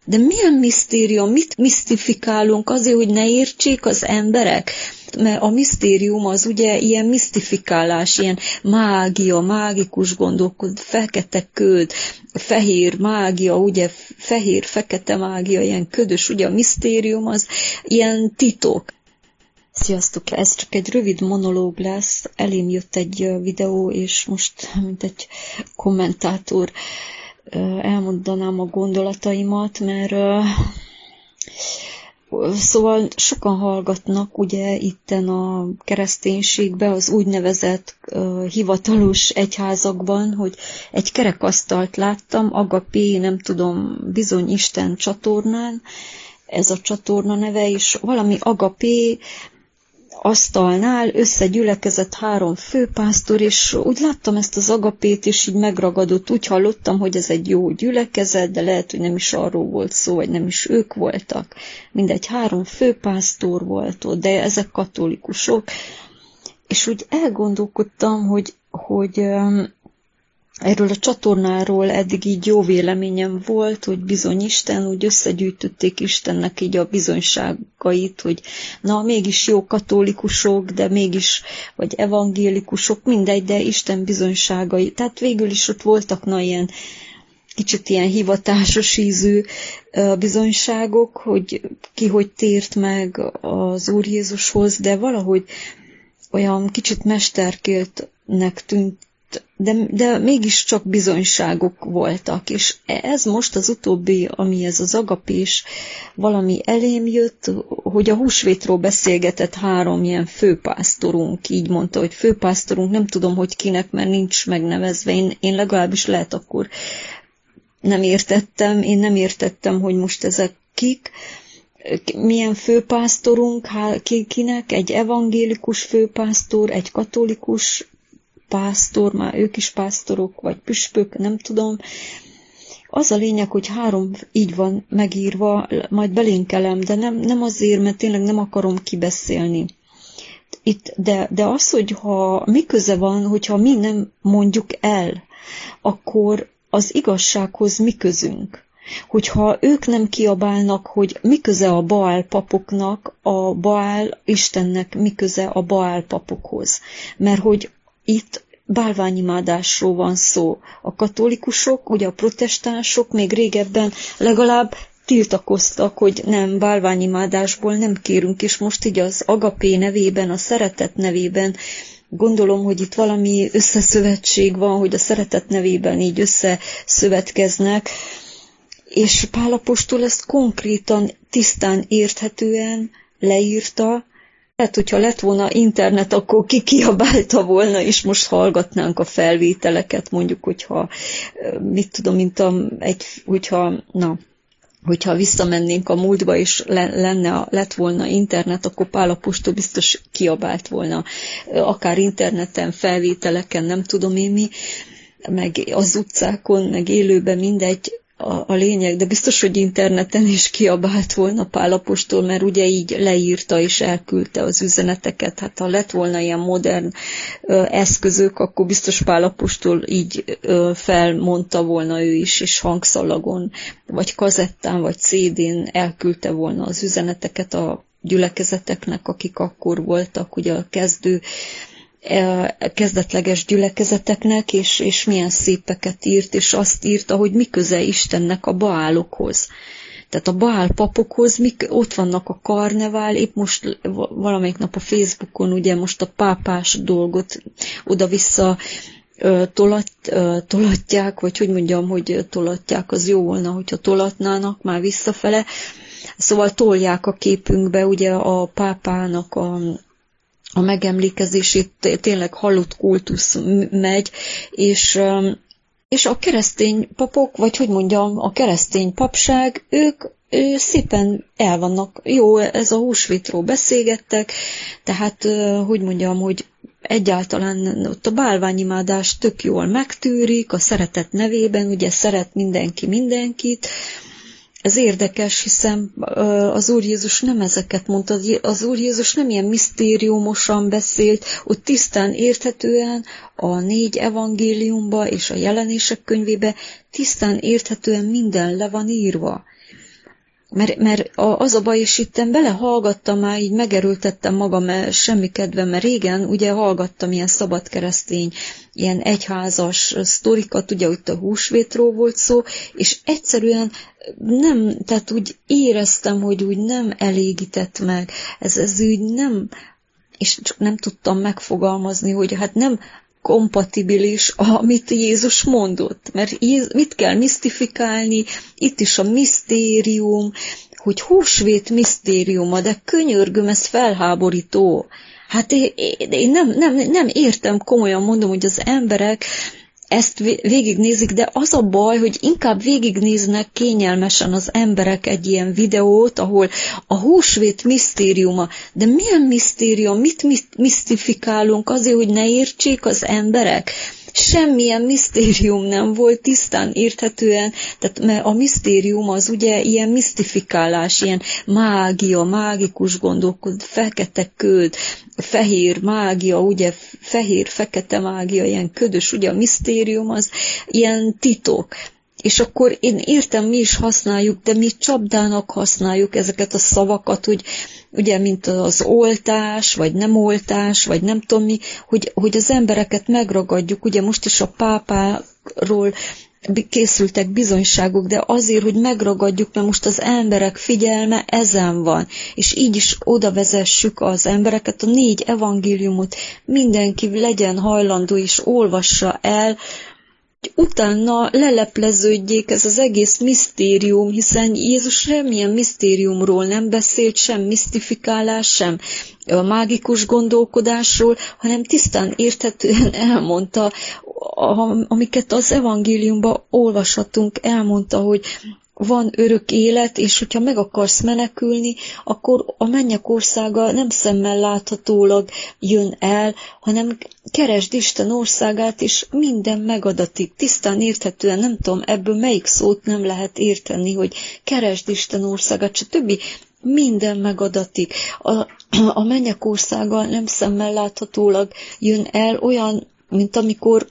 De milyen misztérium, mit misztifikálunk azért, hogy ne értsék az emberek? Mert a misztérium az ugye ilyen misztifikálás, ilyen mágia, mágikus gondolkod, fekete köd, fehér mágia, ugye fehér-fekete mágia, ilyen ködös, ugye a misztérium az ilyen titok. Sziasztok, ez csak egy rövid monológ lesz, elém jött egy videó, és most, mint egy kommentátor, elmondanám a gondolataimat, mert szóval sokan hallgatnak ugye itten a kereszténységbe, az úgynevezett hivatalos egyházakban, hogy egy kerekasztalt láttam, Agapé, nem tudom, bizony Isten csatornán, ez a csatorna neve, és valami Agapé asztalnál összegyülekezett 3 főpásztor, és úgy láttam ezt az Agapét, és így megragadott, úgy hallottam, hogy ez egy jó gyülekezet, de lehet, hogy nem is arról volt szó, vagy nem is ők voltak. Mindegy, 3 főpásztor volt ott, de ezek katolikusok. És úgy elgondolkodtam, hogy erről a csatornáról eddig így jó véleményem volt, hogy bizony Isten, úgy összegyűjtötték Istennek így a bizonyságait, hogy na, mégis jó katolikusok, de mégis, vagy evangélikusok, mindegy, de Isten bizonyságai. Tehát végül is ott voltak ilyen kicsit ilyen hivatásos ízű bizonyságok, hogy ki hogy tért meg az Úr Jézushoz, de valahogy olyan kicsit mesterkéltnek tűnt, de mégiscsak bizonyságok voltak, és ez most az utóbbi, ami ez az agapés valami elém jött, hogy a húsvétról beszélgetett 3 ilyen főpásztorunk, így mondta, hogy főpásztorunk, nem tudom, hogy kinek, mert nincs megnevezve, én legalábbis lehet akkor én nem értettem, hogy most ezek kik, milyen főpásztorunk, kinek, egy evangélikus főpásztor, egy katolikus pásztor, már ők is pásztorok, vagy püspök, nem tudom. Az a lényeg, hogy 3 így van megírva, majd belinkelem, de nem azért, mert tényleg nem akarom kibeszélni. De az, hogyha mi köze van, hogyha mi nem mondjuk el, akkor az igazsághoz mi közünk. Hogyha ők nem kiabálnak, hogy mi köze a Baál papoknak, a Baál Istennek mi köze a Baál papokhoz. Mert hogy itt bálványimádásról van szó. A katolikusok, ugye a protestánsok még régebben legalább tiltakoztak, hogy nem, bálványimádásból nem kérünk, és most így az Agapé nevében, a szeretet nevében, gondolom, hogy itt valami összeszövetség van, hogy a szeretet nevében így összeszövetkeznek, és Pál apostol ezt konkrétan, tisztán érthetően leírta. Hát, hogyha lett volna internet, akkor kiabálta volna, és most hallgatnánk a felvételeket, mondjuk, hogyha, mit tudom, hogyha visszamennénk a múltba, és lett volna internet, akkor Pál apostol biztos kiabált volna, akár interneten, felvételeken, nem tudom én mi, meg az utcákon, meg élőben, mindegy, a lényeg, de biztos, hogy interneten is kiabált volna Pál apostol, mert ugye így leírta és elküldte az üzeneteket. Hát ha lett volna ilyen modern eszközök, akkor biztos Pál apostol így felmondta volna ő is, és hangszalagon, vagy kazettán, vagy CD-n elküldte volna az üzeneteket a gyülekezeteknek, akik akkor voltak, ugye a kezdetleges gyülekezeteknek, és milyen szépeket írt, és azt írta, hogy mi köze Istennek a Baálokhoz. Tehát a Baál papokhoz, ott vannak a karnevál, épp most valamelyik nap a Facebookon, ugye most a pápás dolgot oda-vissza tolatják, vagy hogy mondjam, hogy tolatják, az jó volna, hogyha tolatnának már visszafele. Szóval tolják a képünkbe, ugye a pápának a megemlékezését, tényleg halott kultusz megy, és a keresztény papok, vagy hogy mondjam, a keresztény papság, ők szépen el vannak. Jó, ez a húsvétról beszélgettek, tehát hogy mondjam, hogy egyáltalán ott a bálványimádás tök jól megtűrik, a szeretet nevében, ugye szeret mindenki mindenkit. Ez érdekes, hiszen az Úr Jézus nem ezeket mondta, az Úr Jézus nem ilyen misztériumosan beszélt, ott tisztán érthetően a 4 evangéliumba és a jelenések könyvébe tisztán érthetően minden le van írva. Mert az a baj, és itten belehallgattam már, így megerőltettem magam, mert semmi kedvem, mert régen ugye hallgattam ilyen szabadkeresztény, ilyen egyházas sztorikat, ugye itt a húsvétról volt szó, és egyszerűen nem, tehát úgy éreztem, hogy úgy nem elégített meg, ez úgy nem, és csak nem tudtam megfogalmazni, hogy hát nem kompatibilis, amit Jézus mondott. Mert mit kell misztifikálni? Itt is a misztérium, hogy húsvét misztériuma, de könyörgöm, ez felháborító. Hát én nem értem, komolyan mondom, hogy az emberek ezt végignézik, de az a baj, hogy inkább végignéznek kényelmesen az emberek egy ilyen videót, ahol a húsvét misztériuma. De milyen misztérium? Mit misztifikálunk azért, hogy ne értsék az emberek? Semmilyen misztérium nem volt, tisztán érthetően, tehát mert a misztérium az ugye ilyen misztifikálás, ilyen mágia, mágikus gondolkod, fekete köd, fehér mágia, ugye fehér-fekete mágia, ilyen ködös, ugye a misztérium az ilyen titok. És akkor én értem, mi is használjuk, de mi csapdának használjuk ezeket a szavakat, hogy ugye, mint az oltás, vagy nem oltás, vagy nem tudom mi, hogy az embereket megragadjuk. Ugye most is a pápáról készültek bizonyságok, de azért, hogy megragadjuk, mert most az emberek figyelme ezen van. És így is oda vezessük az embereket, a 4 evangéliumot mindenki legyen hajlandó és olvassa el, utána lelepleződjék ez az egész misztérium, hiszen Jézus semmilyen misztériumról nem beszélt, sem misztifikálás, sem mágikus gondolkodásról, hanem tisztán érthetően elmondta, amiket az evangéliumban olvashatunk, elmondta, hogy van örök élet, és hogyha meg akarsz menekülni, akkor a mennyek országa nem szemmel láthatólag jön el, hanem keresd Isten országát, és minden megadatik. Tisztán érthetően, nem tudom, ebből melyik szót nem lehet érteni, hogy keresd Isten országát, stb. Minden megadatik. A mennyek országa nem szemmel láthatólag jön el, olyan, mint amikor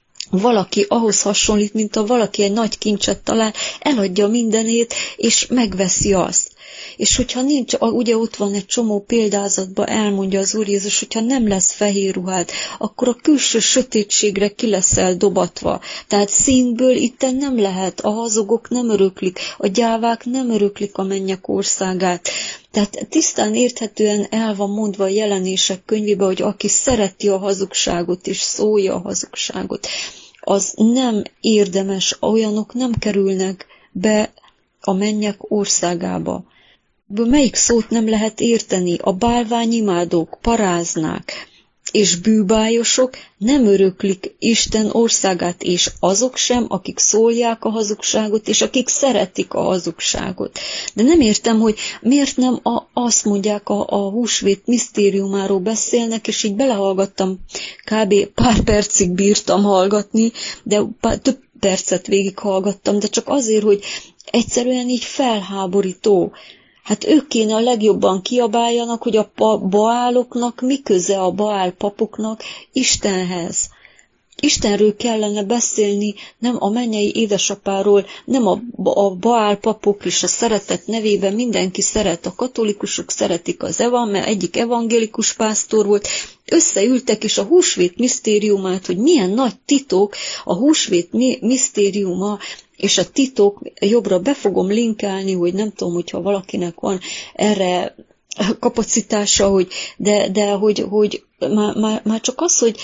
valaki ahhoz hasonlít, mint ha valaki egy nagy kincset talál, eladja mindenét, és megveszi azt. És hogyha nincs, ugye ott van egy csomó példázatban, elmondja az Úr Jézus, hogyha nem lesz fehér ruhád, akkor a külső sötétségre ki leszel dobatva. Tehát színből itten nem lehet, a hazugok nem öröklik, a gyávák nem öröklik a mennyek országát. Tehát tisztán érthetően el van mondva a Jelenések könyvében, hogy aki szereti a hazugságot és szólja a hazugságot, az nem érdemes, olyanok nem kerülnek be a mennyek országába. Melyik szót nem lehet érteni? A bálványimádók, paráznák és bűbájosok nem öröklik Isten országát, és azok sem, akik szólják a hazugságot, és akik szeretik a hazugságot. De nem értem, hogy miért nem azt mondják, a húsvét misztériumáról beszélnek, és így belehallgattam, kb. Pár percig bírtam hallgatni, de több percet végighallgattam, de csak azért, hogy egyszerűen így felháborító. Hát ők kéne a legjobban kiabáljanak, hogy a baáloknak mi köze a baál papoknak Istenhez. Istenről kellene beszélni, nem a mennyei édesapáról, nem a baál papok is a szeretet nevében mindenki szeret, a katolikusok szeretik mert egyik evangélikus pásztor volt, összeültek, és a húsvét misztériumát, hogy milyen nagy titok a húsvét misztériuma, és a titok, jobbra be fogom linkelni, hogy nem tudom, hogyha valakinek van erre kapacitása, hogy, de hogy már csak az, hogy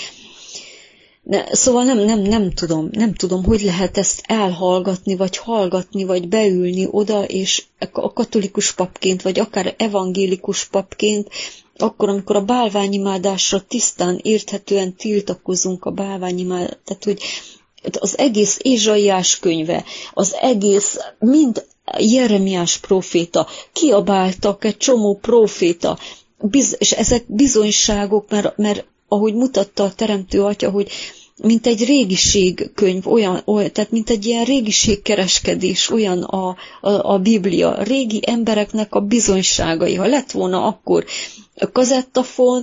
szóval nem tudom, hogy lehet ezt elhallgatni, vagy hallgatni, vagy beülni oda, és a katolikus papként, vagy akár evangélikus papként, akkor, amikor a bálványimádásra tisztán érthetően tiltakozunk a bálványimádásra, tehát hogy az egész Ézsaiás könyve, az egész, mind Jeremiás próféta, kiabáltak egy csomó próféta, és ezek bizonyságok, mert ahogy mutatta a Teremtő Atya, hogy mint egy régiségkönyv, tehát mint egy ilyen régiségkereskedés, olyan a Biblia, régi embereknek a bizonyságai. Ha lett volna akkor kazettafon,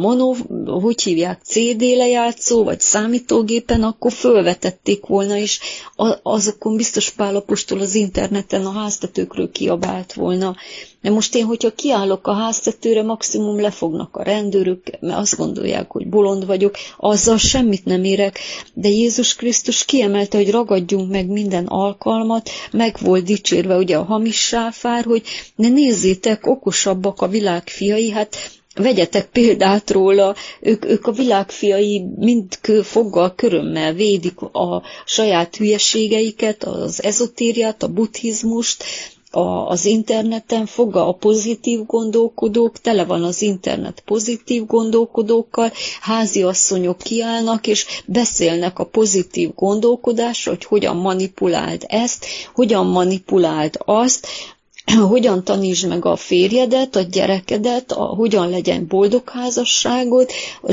hogy hívják, CD lejátszó, vagy számítógépen, akkor fölvetették volna, és azokon biztos Pál apostol az interneten a háztetőkről kiabált volna. De most én, hogyha kiállok a háztetőre, maximum lefognak a rendőrök, mert azt gondolják, hogy bolond vagyok, azzal semmit nem érek, de Jézus Krisztus kiemelte, hogy ragadjunk meg minden alkalmat, meg volt dicsérve ugye a hamis sáfár, hogy ne nézzétek, okosabbak a világ fiai, hát vegyetek példát róla, ők a világ fiai mind foggal, körömmel védik a saját hülyeségeiket, az ezotériát, a buddhizmust, az interneten fogga a pozitív gondolkodók, tele van az internet pozitív gondolkodókkal, háziasszonyok kiállnak, és beszélnek a pozitív gondolkodásra, hogy hogyan manipuláld ezt, hogyan manipuláld azt, hogyan tanítsd meg a férjedet, a gyerekedet, hogyan legyen boldog házasságod,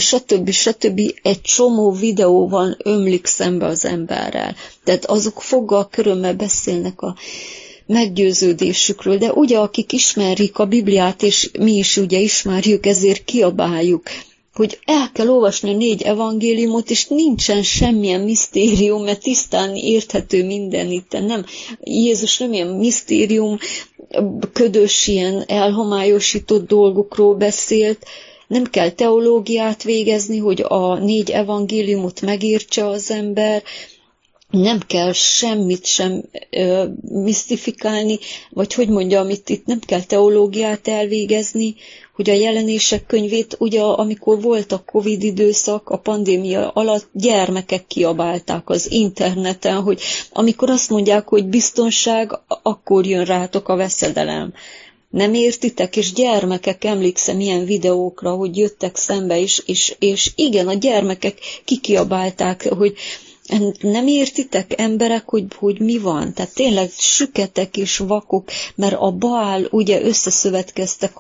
stb. Egy csomó videóban ömlik szembe az emberrel. Tehát azok foggal, körömmel beszélnek a meggyőződésükről, de ugye akik ismerik a Bibliát, és mi is ugye ismerjük, ezért kiabáljuk, hogy el kell olvasni a 4 evangéliumot, és nincsen semmilyen misztérium, mert tisztán érthető minden itt. Nem, Jézus nem ilyen misztérium, ködös, ilyen elhomályosított dolgokról beszélt, nem kell teológiát végezni, hogy a 4 evangéliumot megértse az ember, nem kell semmit sem misztifikálni, vagy hogy mondjam, itt nem kell teológiát elvégezni, hogy a Jelenések könyvét, ugye amikor volt a Covid időszak, a pandémia alatt gyermekek kiabálták az interneten, hogy amikor azt mondják, hogy biztonság, akkor jön rátok a veszedelem. Nem értitek? És gyermekek, emlékszem ilyen videókra, hogy jöttek szembe, és igen, a gyermekek kikiabálták, hogy nem értitek, emberek, hogy mi van? Tehát tényleg süketek és vakok, mert a Baál, ugye összeszövetkeztek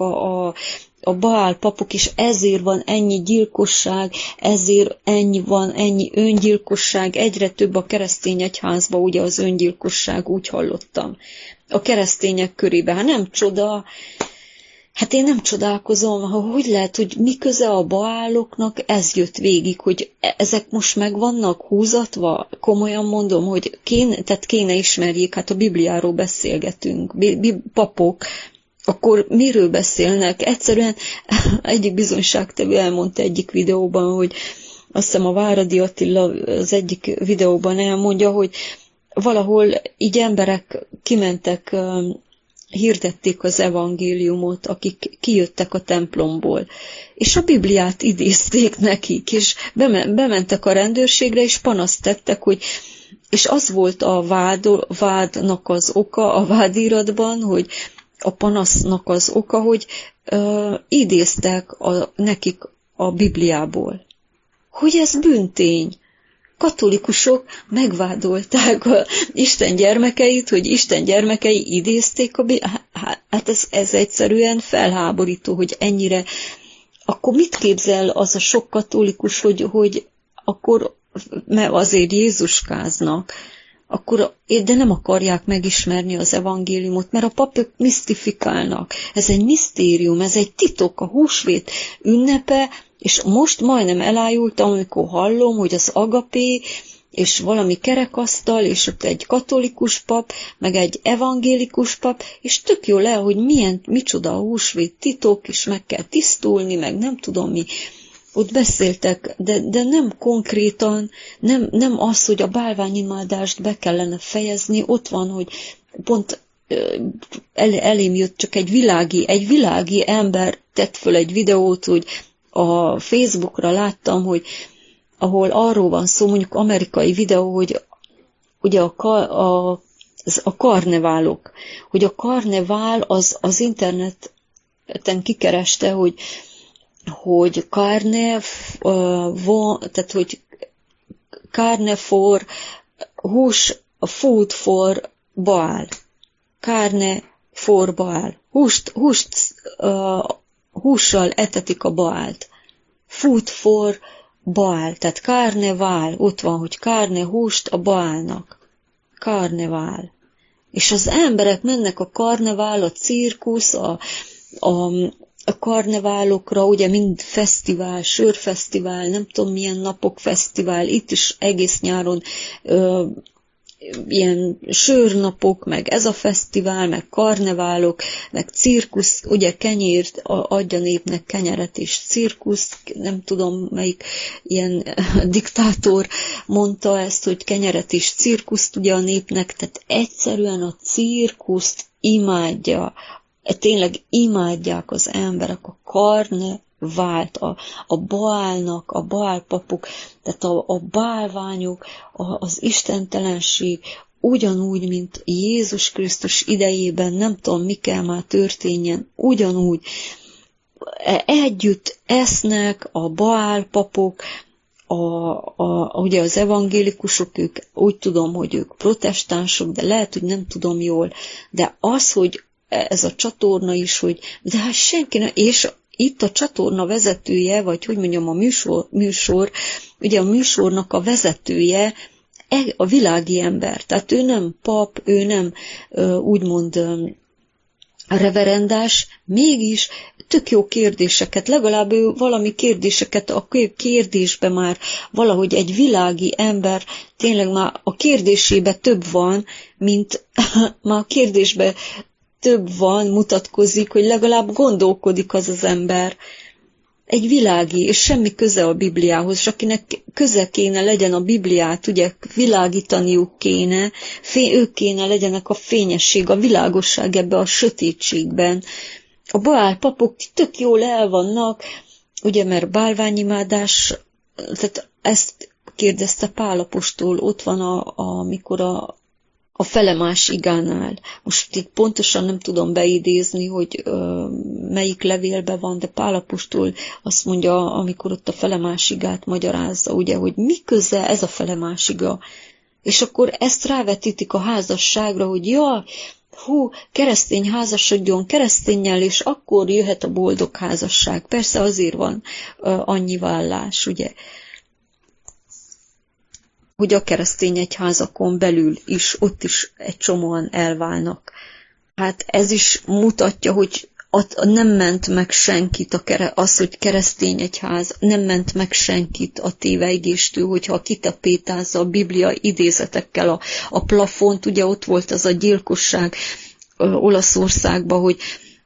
a Baál papok, és ezért van ennyi gyilkosság, ezért van ennyi öngyilkosság, egyre több a keresztény egyházba, ugye az öngyilkosság, úgy hallottam. A keresztények körében, hát nem csoda, hát én nem csodálkozom, hogy lehet, hogy mi köze a Baáloknak, ez jött végig, hogy ezek most meg vannak húzatva, komolyan mondom, hogy kéne ismerjék, hát a Bibliáról beszélgetünk, papok, akkor miről beszélnek? Egyszerűen egyik bizonyságtevő elmondta egyik videóban, hogy azt hiszem a Váradi Attila az egyik videóban elmondja, hogy valahol így emberek kimentek, hirdették az evangéliumot, akik kijöttek a templomból, és a Bibliát idézték nekik, és bementek a rendőrségre, és panaszt tettek, hogy és az volt a vádnak az oka, a vádiratban, hogy a panasznak az oka, hogy idéztek nekik a Bibliából. Hogy ez bűntény. Katolikusok megvádolták Isten gyermekeit, hogy Isten gyermekei idézték a hát ez egyszerűen felháborító, hogy ennyire. Akkor mit képzel az a sok katolikus, hogy akkor, mert azért Jézuskáznak, akkor, de nem akarják megismerni az evangéliumot, mert a papok misztifikálnak. Ez egy misztérium, ez egy titok, a húsvét ünnepe, és most majdnem elájultam, amikor hallom, hogy az agapé, és valami kerekasztal, és ott egy katolikus pap, meg egy evangélikus pap, és tök jó le, hogy micsoda a húsvét titok, és meg kell tisztulni, meg nem tudom mi. Ott beszéltek, de nem konkrétan, nem az, hogy a bálványimádást be kellene fejezni, ott van, hogy pont elém jött csak egy világi ember tett föl egy videót, hogy a Facebookra láttam, hogy ahol arról van szó, mondjuk amerikai videó, hogy ugye a karneválok, hogy a karnevál az interneten kikereste, hogy tehát hogy carne for hús, food for Baal. Carne for Baal. Hússal etetik a Baalt. Food for Baál, tehát karnevál, ott van, hogy karne, húst a Baálnak. Karnevál. És az emberek mennek a karnevál, a cirkusz, a karneválokra, ugye mind fesztivál, sörfesztivál, nem tudom milyen napok fesztivál, itt is egész nyáron ilyen sörnapok, meg ez a fesztivál, meg karneválok, meg cirkusz, ugye kenyért adja népnek kenyeret és cirkusz, nem tudom melyik ilyen diktátor mondta ezt, hogy kenyeret és cirkuszt ugye a népnek, tehát egyszerűen a cirkuszt imádja, tényleg imádják az emberek a karnevált, a Baálnak, a Baálpapok, tehát a bálványok, az istentelenség, ugyanúgy, mint Jézus Krisztus idejében, nem tudom, mi kell már történjen, ugyanúgy együtt esznek a Baálpapok, ugye az evangélikusok, ők úgy tudom, hogy ők protestánsok, de lehet, hogy nem tudom jól, de az, hogy ez a csatorna is, hogy de hát senki nem, és itt a csatorna vezetője, vagy hogy mondjam, a műsor, ugye a műsornak a vezetője a világi ember, tehát ő nem pap, ő nem úgymond reverendás, mégis tök jó kérdéseket, legalább ő valami kérdéseket, a kérdésben már valahogy egy világi ember, tényleg már a kérdésében több van, mint már a kérdésben több van, mutatkozik, hogy legalább gondolkodik az ember. Egy világi, és semmi köze a Bibliához, és akinek köze kéne legyen a Bibliát, ugye világítaniuk kéne, ők kéne legyenek a fényesség, a világosság ebbe a sötétségben. A Baál papok tök jól el vannak, ugye, mert bálványimádás, tehát ezt kérdezte Pál apostol, ott van amikor a felemás igánál. Most itt pontosan nem tudom beidézni, hogy melyik levélben van, de Pál apostol azt mondja, amikor ott a felemás igát magyarázza, ugye, hogy mi köze ez a felemás iga. És akkor ezt rávetítik a házasságra, hogy keresztény házasodjon kereszténnyel, és akkor jöhet a boldog házasság. Persze azért van annyi vállás, ugye, hogy a keresztény egyházakon belül is, ott is egy csomóan elválnak. Hát ez is mutatja, hogy nem ment meg senkit az, hogy keresztény egyház, nem ment meg senkit a téveigéstől, hogyha kitapétázza a Biblia idézetekkel a plafont, ugye ott volt az a gyilkosság Olaszországban, hogy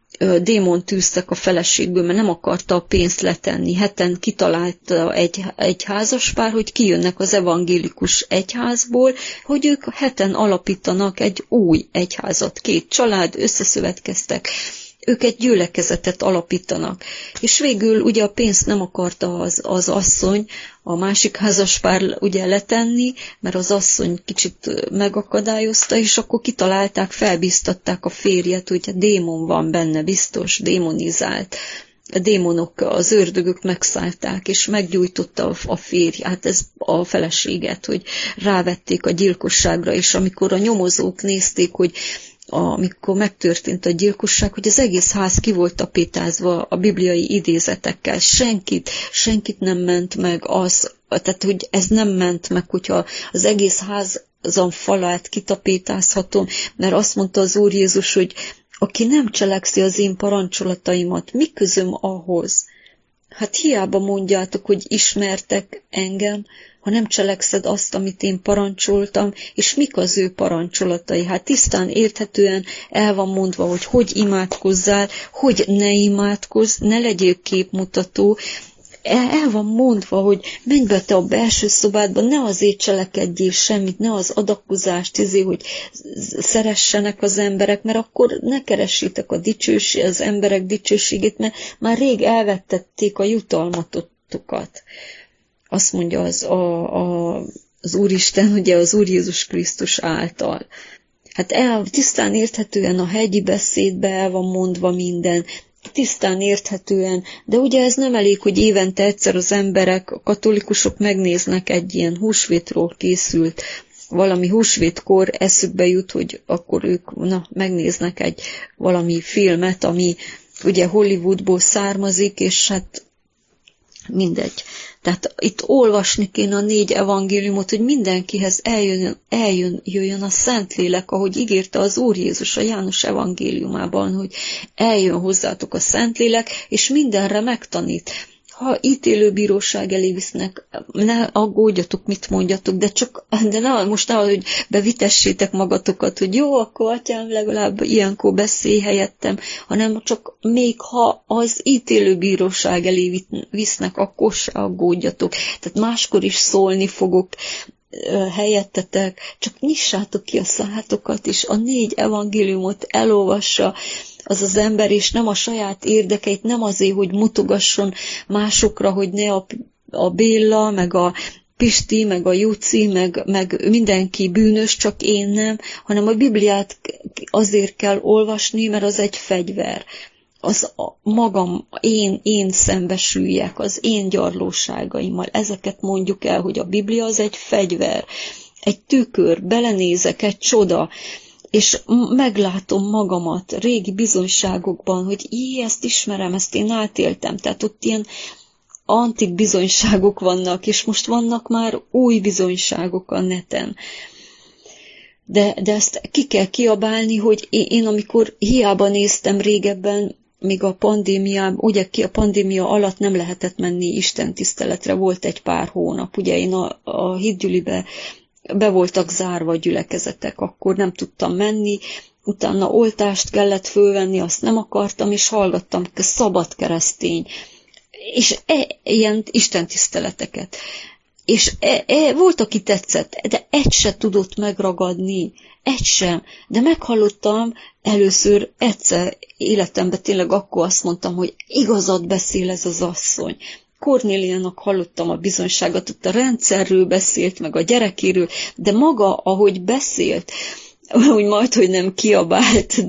démont tűztek a feleségből, mert nem akarta a pénzt letenni. Heten kitalálta egy házaspár, hogy kijönnek az evangélikus egyházból, hogy ők heten alapítanak egy új egyházat. 2 család összeszövetkeztek, ők egy gyülekezetet alapítanak. És végül ugye a pénzt nem akarta az asszony, a másik házaspár ugye letenni, mert az asszony kicsit megakadályozta, és akkor kitalálták, felbíztatták a férjet, hogy a démon van benne, biztos, démonizált. A démonok, az ördögök megszállták, és meggyújtotta a férj, hát ez a feleséget, hogy rávették a gyilkosságra, és amikor a nyomozók nézték, hogy amikor megtörtént a gyilkosság, hogy az egész ház ki volt tapétázva a bibliai idézetekkel. Senkit nem ment meg tehát hogy ez nem ment meg, hogyha az egész házam falát kitapétázhatom, mert azt mondta az Úr Jézus, hogy aki nem cselekszi az én parancsolataimat, mi közöm ahhoz? Hát hiába mondjátok, hogy ismertek engem, ha nem cselekszed azt, amit én parancsoltam, és mik az ő parancsolatai. Hát tisztán érthetően el van mondva, hogy imádkozzál, hogy ne imádkozz, ne legyél képmutató. El van mondva, hogy menj be te a belső szobádba, ne azért cselekedjél semmit, ne az adakozást, hogy szeressenek az emberek, mert akkor ne keressétek az emberek dicsőségét, mert már rég elvettették a jutalmatokat. Azt mondja az Úristen, ugye az Úr Jézus Krisztus által. Hát tisztán érthetően a hegyi beszédbe el van mondva minden, tisztán érthetően, de ugye ez nem elég, hogy évente egyszer az emberek, a katolikusok megnéznek egy ilyen húsvétról készült, valami húsvétkor eszükbe jut, hogy akkor ők megnéznek valami filmet, ami ugye Hollywoodból származik, és hát mindegy. Tehát itt olvasni kéne a 4 evangéliumot, hogy mindenkihez jöjjön a Szentlélek, ahogy ígérte az Úr Jézus a János evangéliumában, hogy eljön hozzátok a Szentlélek, és mindenre megtanít. Ha ítélőbíróság elé visznek, ne aggódjatok, mit mondjatok, de most hogy bevitessétek magatokat, hogy jó, akkor atyám, legalább ilyenkor beszélj helyettem, hanem csak még ha az ítélőbíróság elé visznek, akkor se aggódjatok. Tehát máskor is szólni fogok helyettetek, csak nyissátok ki a szátokat, és a 4 evangéliumot elolvassa az ember, és nem a saját érdekeit, nem azért, hogy mutogasson másokra, hogy ne a Béla, meg a Pisti, meg a Juci, meg mindenki bűnös, csak én nem, hanem a Bibliát azért kell olvasni, mert az egy fegyver. Az magam, én szembesüljek az én gyarlóságaimmal. Ezeket mondjuk el, hogy a Biblia az egy fegyver, egy tükör, belenézek, egy csoda, és meglátom magamat régi bizonyságokban, hogy ezt ismerem, ezt én átéltem. Tehát ott ilyen antik bizonyságok vannak, és most vannak már új bizonyságok a neten. De ezt ki kell kiabálni, hogy én amikor hiába néztem régebben, még a pandémiában, ugye a pandémia alatt nem lehetett menni istentiszteletre, volt egy pár hónap, ugye én a hitgyülibe be voltak zárva a gyülekezetek, akkor nem tudtam menni, utána oltást kellett fölvenni, azt nem akartam, és hallgattam szabad keresztény, és ilyen istentiszteleteket. És volt, aki tetszett, de egy se tudott megragadni, egy sem. De meghallottam először egyszer életemben, tényleg akkor azt mondtam, hogy igazat beszél ez az asszony. Kornéliának hallottam a bizonyságot, ott a rendszerről beszélt, meg a gyerekéről, de maga, ahogy beszélt, úgy majd, hogy nem kiabált,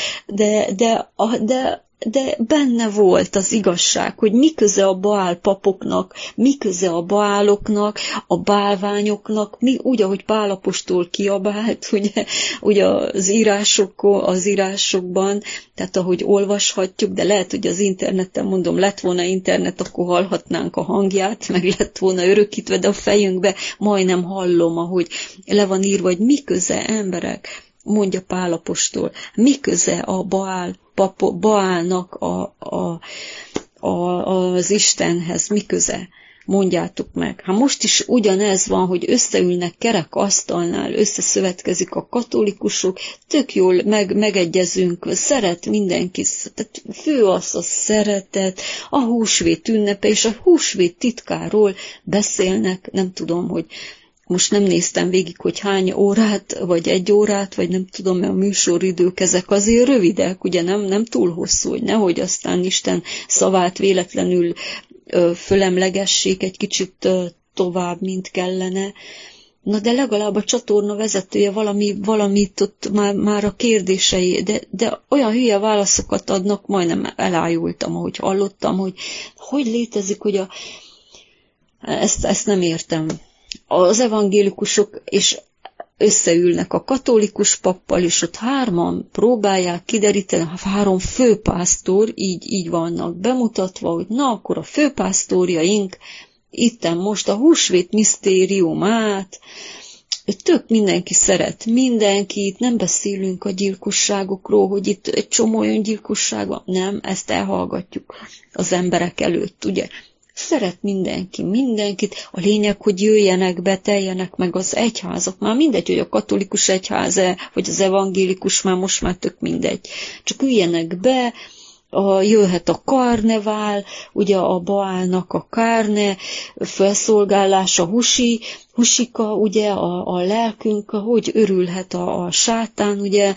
de benne volt az igazság, hogy mi köze a Baál papoknak, mi köze a Baáloknak, a bálványoknak, úgy, ahogy Pál apostol kiabált, ugye az írásokban, tehát ahogy olvashatjuk, de lehet, hogy az interneten, mondom, lett volna internet, akkor hallhatnánk a hangját, meg lett volna örökítve, de a fejünkbe majdnem hallom, ahogy le van írva, hogy mi köze emberek, mondja Pál apostol, mi köze a Baálnak az Istenhez, mi köze? Mondjátok meg. Hát most is ugyanez van, hogy összeülnek kerek asztalnál, összeszövetkezik a katolikusok, tök jól megegyezünk, szeret mindenki, tehát fő az a szeretet, a húsvét ünnepe, és a húsvét titkáról beszélnek, nem tudom, hogy most nem néztem végig, hogy hány órát, vagy 1 órát, vagy nem tudom, mert a műsoridők ezek azért rövidek, ugye nem túl hosszú, hogy nehogy aztán Isten szavát véletlenül fölemlegessék egy kicsit tovább, mint kellene. Na de legalább a csatorna vezetője valamit ott már a kérdései, de olyan hülye válaszokat adnak, majdnem elájultam, ahogy hallottam, hogy létezik, hogy ezt nem értem. Az evangélikusok és összeülnek a katolikus pappal, és ott 3 próbálják kideríteni, 3 főpásztor, így vannak bemutatva, hogy na, akkor a főpásztorjaink itten most a húsvét misztériumát, tök mindenki szeret mindenkit, nem beszélünk a gyilkosságokról, hogy itt egy csomó olyan gyilkosság van, nem, ezt elhallgatjuk az emberek előtt, ugye. Szeret mindenki mindenkit, a lényeg, hogy jöjjenek be, teljenek meg az egyházak. Már mindegy, hogy a katolikus egyház-e, vagy az evangélikus, most már tök mindegy. Csak üljenek be, jöhet a karnevál, ugye a Baálnak a kárne, felszolgálása, husika, ugye a lelkünk, hogy örülhet a sátán, ugye,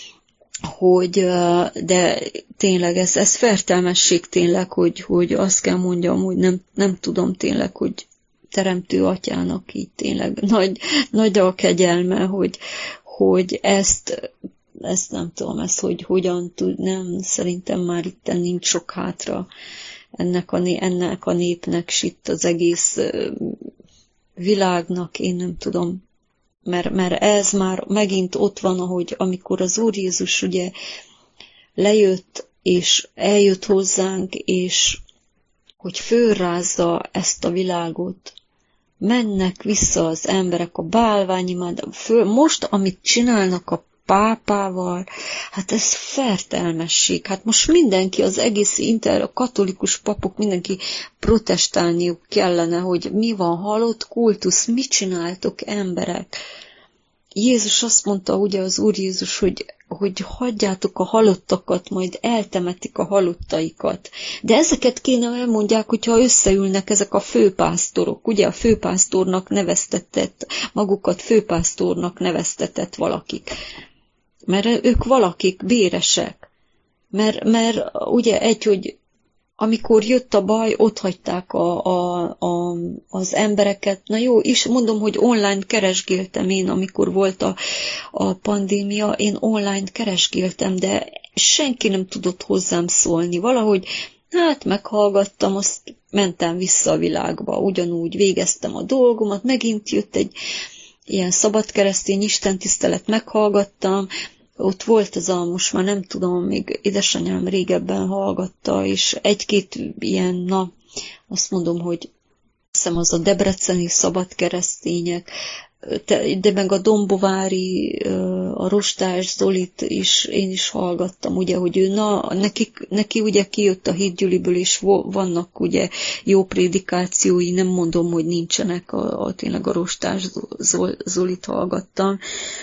de tényleg ez fertelmesség tényleg, hogy azt kell mondjam, hogy nem tudom tényleg, hogy teremtő atyának így tényleg nagy a kegyelme, hogy ezt nem tudom, hogy hogyan tud, nem, szerintem már itt nincs sok hátra ennek a népnek, s itt az egész világnak, én nem tudom, mert ez már megint ott van, amikor az Úr Jézus ugye lejött, és eljött hozzánk, és hogy fölrázza ezt a világot. Mennek vissza az emberek a bálványimádásra, most, amit csinálnak a pápával, hát ez fertelmesség. Hát most mindenki, az egész a katolikus papok, mindenki protestálniuk kellene, hogy mi van, halott kultusz, mit csináltok emberek? Jézus azt mondta, ugye az Úr Jézus, hogy hagyjátok a halottakat, majd eltemetik a halottaikat. De ezeket kéne elmondják, hogyha összeülnek ezek a főpásztorok. Ugye a főpásztornak neveztetett, magukat főpásztornak neveztetett valakik. Mert ők valakik, béresek. Mert ugye hogy amikor jött a baj, ott hagyták az embereket. Na jó, és mondom, hogy online keresgéltem én, amikor volt a pandémia, én online keresgéltem, de senki nem tudott hozzám szólni. Valahogy, hát meghallgattam, azt mentem vissza a világba, ugyanúgy végeztem a dolgomat, megint jött egy ilyen szabadkeresztény istentisztelet, meghallgattam, ott volt ez most már nem tudom, még édesanyám régebben hallgatta, és egy-két ilyen, azt mondom, hogy hiszem az a debreceni szabadkeresztények, de meg a dombovári, a Rostás Zolit is én is hallgattam, ugye, hogy ő, neki ugye kijött a hitgyűliből, és vannak ugye jó prédikációi, nem mondom, hogy nincsenek, tényleg a Rostás Zolit hallgattam,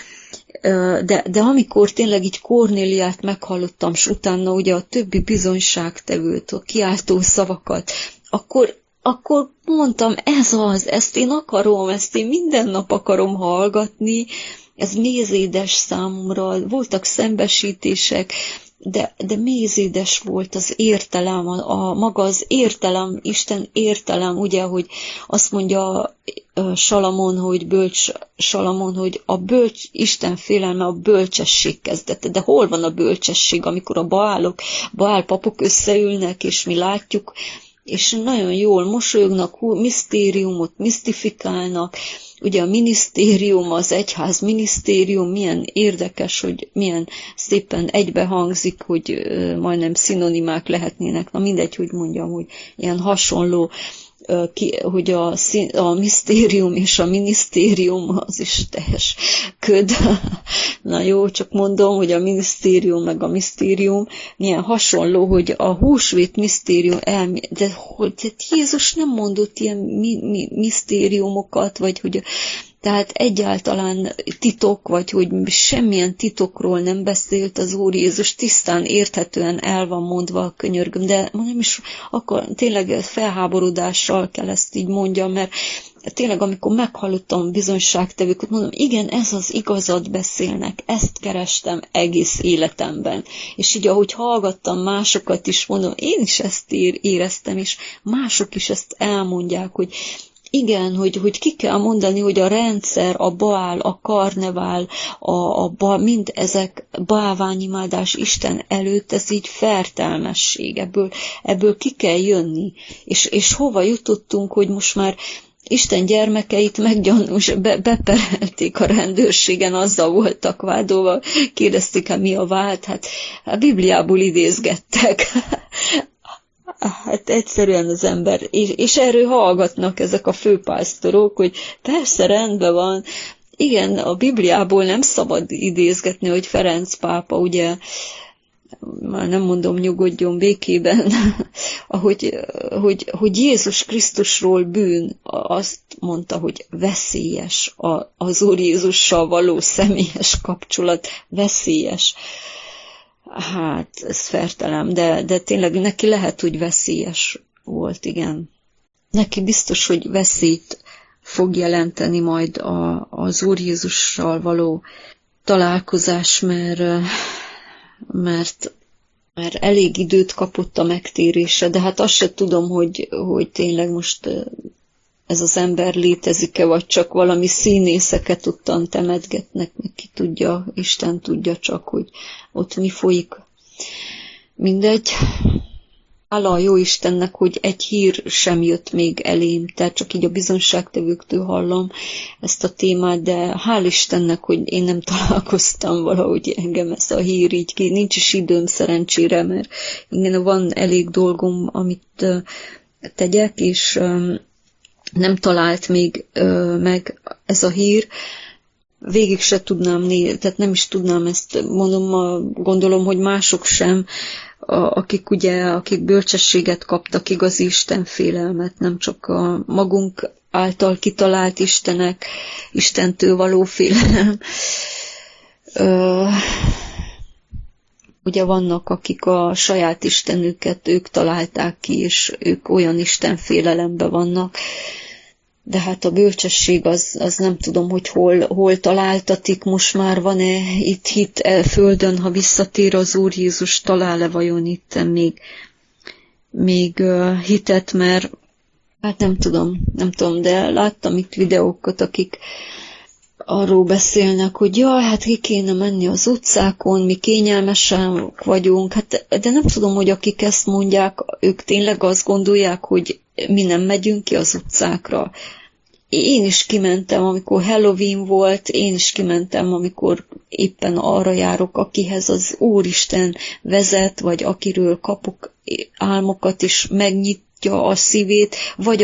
de amikor tényleg így Kornéliát meghallottam, és utána ugye a többi bizonyságtevőt, a kiáltó szavakat, akkor mondtam, ezt én akarom, ezt én minden nap akarom hallgatni, ez mézédes számomra, voltak szembesítések, de mézédes volt az értelem, maga az értelem, Isten értelem, ugye, hogy azt mondja Salamon, hogy a Isten félelme a bölcsesség kezdete. De hol van a bölcsesség, amikor a Baál papok összeülnek, és mi látjuk, és nagyon jól mosolyognak, misztériumot misztifikálnak. Ugye a minisztérium, az egyház minisztérium, milyen érdekes, hogy milyen szépen egybehangzik, hogy majdnem szinonimák lehetnének. Na mindegy, hogy mondjam, hogy ilyen hasonló, hogy a misztérium és a minisztérium az is teljes köd. Na jó, csak mondom, hogy a minisztérium meg a misztérium milyen hasonló, hogy a húsvét misztérium de Jézus nem mondott ilyen misztériumokat, vagy hogy tehát egyáltalán titok, vagy hogy semmilyen titokról nem beszélt az Úr Jézus, tisztán, érthetően el van mondva a könyörgöm, de nem is tényleg felháborodással kell ezt így mondjam, mert tényleg amikor meghallottam bizonyságtevőket, mondom, igen, ez az igazat beszélnek, ezt kerestem egész életemben. És így ahogy hallgattam másokat is, mondom, én is ezt éreztem, és mások is ezt elmondják, hogy igen, hogy ki kell mondani, hogy a rendszer, a Baál, a karnevál, mind ezek bálványimádás Isten előtt, ez így fertelmesség, ebből ki kell jönni. És hova jutottunk, hogy most már Isten gyermekeit beperelték a rendőrségen, azzal voltak vádolva, kérdezték, mi a vád, hát a Bibliából idézgettek. Hát egyszerűen az ember, és erről hallgatnak ezek a főpásztorok, hogy persze rendben van, igen, a Bibliából nem szabad idézgetni, hogy Ferenc pápa, ugye, már nem mondom, nyugodjon békében, hogy Jézus Krisztusról bűn, azt mondta, hogy veszélyes az Úr Jézussal való személyes kapcsolat, veszélyes. Hát, ez fertelem, de tényleg neki lehet, hogy veszélyes volt, igen. Neki biztos, hogy veszélyt fog jelenteni majd az Úr Jézussal való találkozás, mert elég időt kapott a megtérésre, de hát azt se tudom, hogy tényleg most ez az ember létezik-e, vagy csak valami színészeket ottan temetgetnek, meg ki tudja, Isten tudja csak, hogy ott mi folyik. Mindegy. Hála a jó Istennek, hogy egy hír sem jött még elém, tehát csak így a bizonságtevőktől hallom ezt a témát, de hál' Istennek, hogy én nem találkoztam valahogy engem ez a hír így ki. Nincs is időm szerencsére, mert igen, van elég dolgom, amit tegyek, és nem talált még meg ez a hír, végig se tudnám nézni, tehát nem is tudnám ezt, gondolom, hogy mások sem, akik bölcsességet kaptak, igazi istenfélelmet, nem csak a magunk által kitalált istenek, Istentől való félelem. Ugye vannak, akik a saját istenüket ők találták ki, és ők olyan istenfélelemben vannak, de hát a bölcsesség az nem tudom, hogy hol találtatik, most már van-e itt hit földön, ha visszatér az Úr Jézus, talál-e vajon itt még hitet, mert hát nem tudom, de láttam itt videókat, akik arról beszélnek, hogy jaj, hát ki kéne menni az utcákon, mi kényelmesen vagyunk, hát, de nem tudom, hogy akik ezt mondják, ők tényleg azt gondolják, hogy mi nem megyünk ki az utcákra. Én is kimentem, amikor Halloween volt, én is kimentem, amikor éppen arra járok, akihez az Úristen vezet, vagy akiről kapok álmokat, és megnyitja a szívét, vagy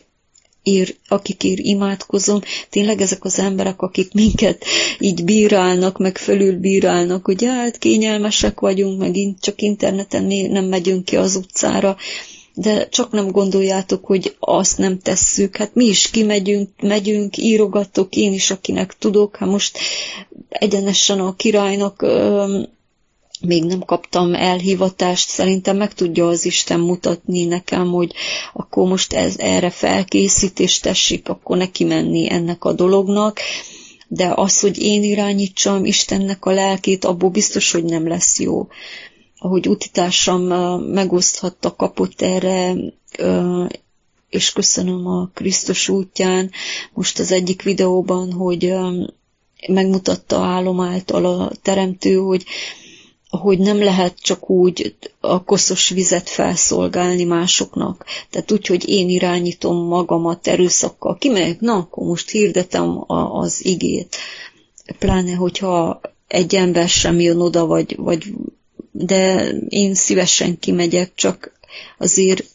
akikért imádkozom. Tényleg ezek az emberek, akik minket így bírálnak, meg fölülbírálnak, hogy hát kényelmesek vagyunk, meg csak interneten nem megyünk ki az utcára, de csak nem gondoljátok, hogy azt nem tesszük. Hát mi is megyünk, írogatok, én is, akinek tudok. Hát most egyenesen a királynak még nem kaptam elhivatást, szerintem meg tudja az Isten mutatni nekem, hogy akkor most erre felkészít, és tessék akkor neki menni ennek a dolognak, de az, hogy én irányítsam Istennek a lelkét, abból biztos, hogy nem lesz jó. Ahogy utitársam megoszthatta, kapott erre, és köszönöm a Krisztus útján, most az egyik videóban, hogy megmutatta álom által a teremtő, hogy nem lehet csak úgy a koszos vizet felszolgálni másoknak. Tehát úgy, hogy én irányítom magamat erőszakkal. Kimegyek, na, akkor most hirdetem az igét. Pláne, hogyha egy ember sem jön oda, de én szívesen kimegyek, csak azért,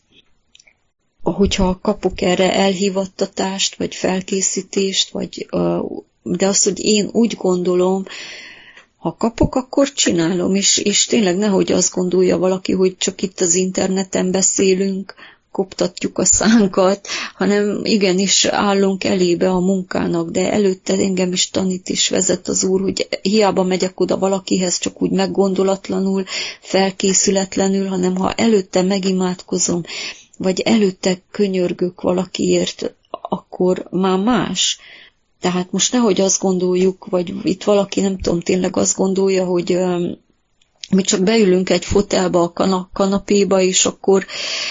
hogyha kapok erre elhivattatást, vagy felkészítést, de azt, hogy én úgy gondolom, ha kapok, akkor csinálom, és tényleg nehogy azt gondolja valaki, hogy csak itt az interneten beszélünk, koptatjuk a szánkat, hanem igenis állunk elébe a munkának, de előtte engem is tanít és vezet az Úr, hogy hiába megyek oda valakihez csak úgy meggondolatlanul, felkészületlenül, hanem ha előtte megimádkozom, vagy előtte könyörgök valakiért, akkor már más. Tehát most nehogy azt gondoljuk, vagy itt valaki, nem tudom, tényleg azt gondolja, hogy mi csak beülünk egy fotelba a kanapéba, és akkor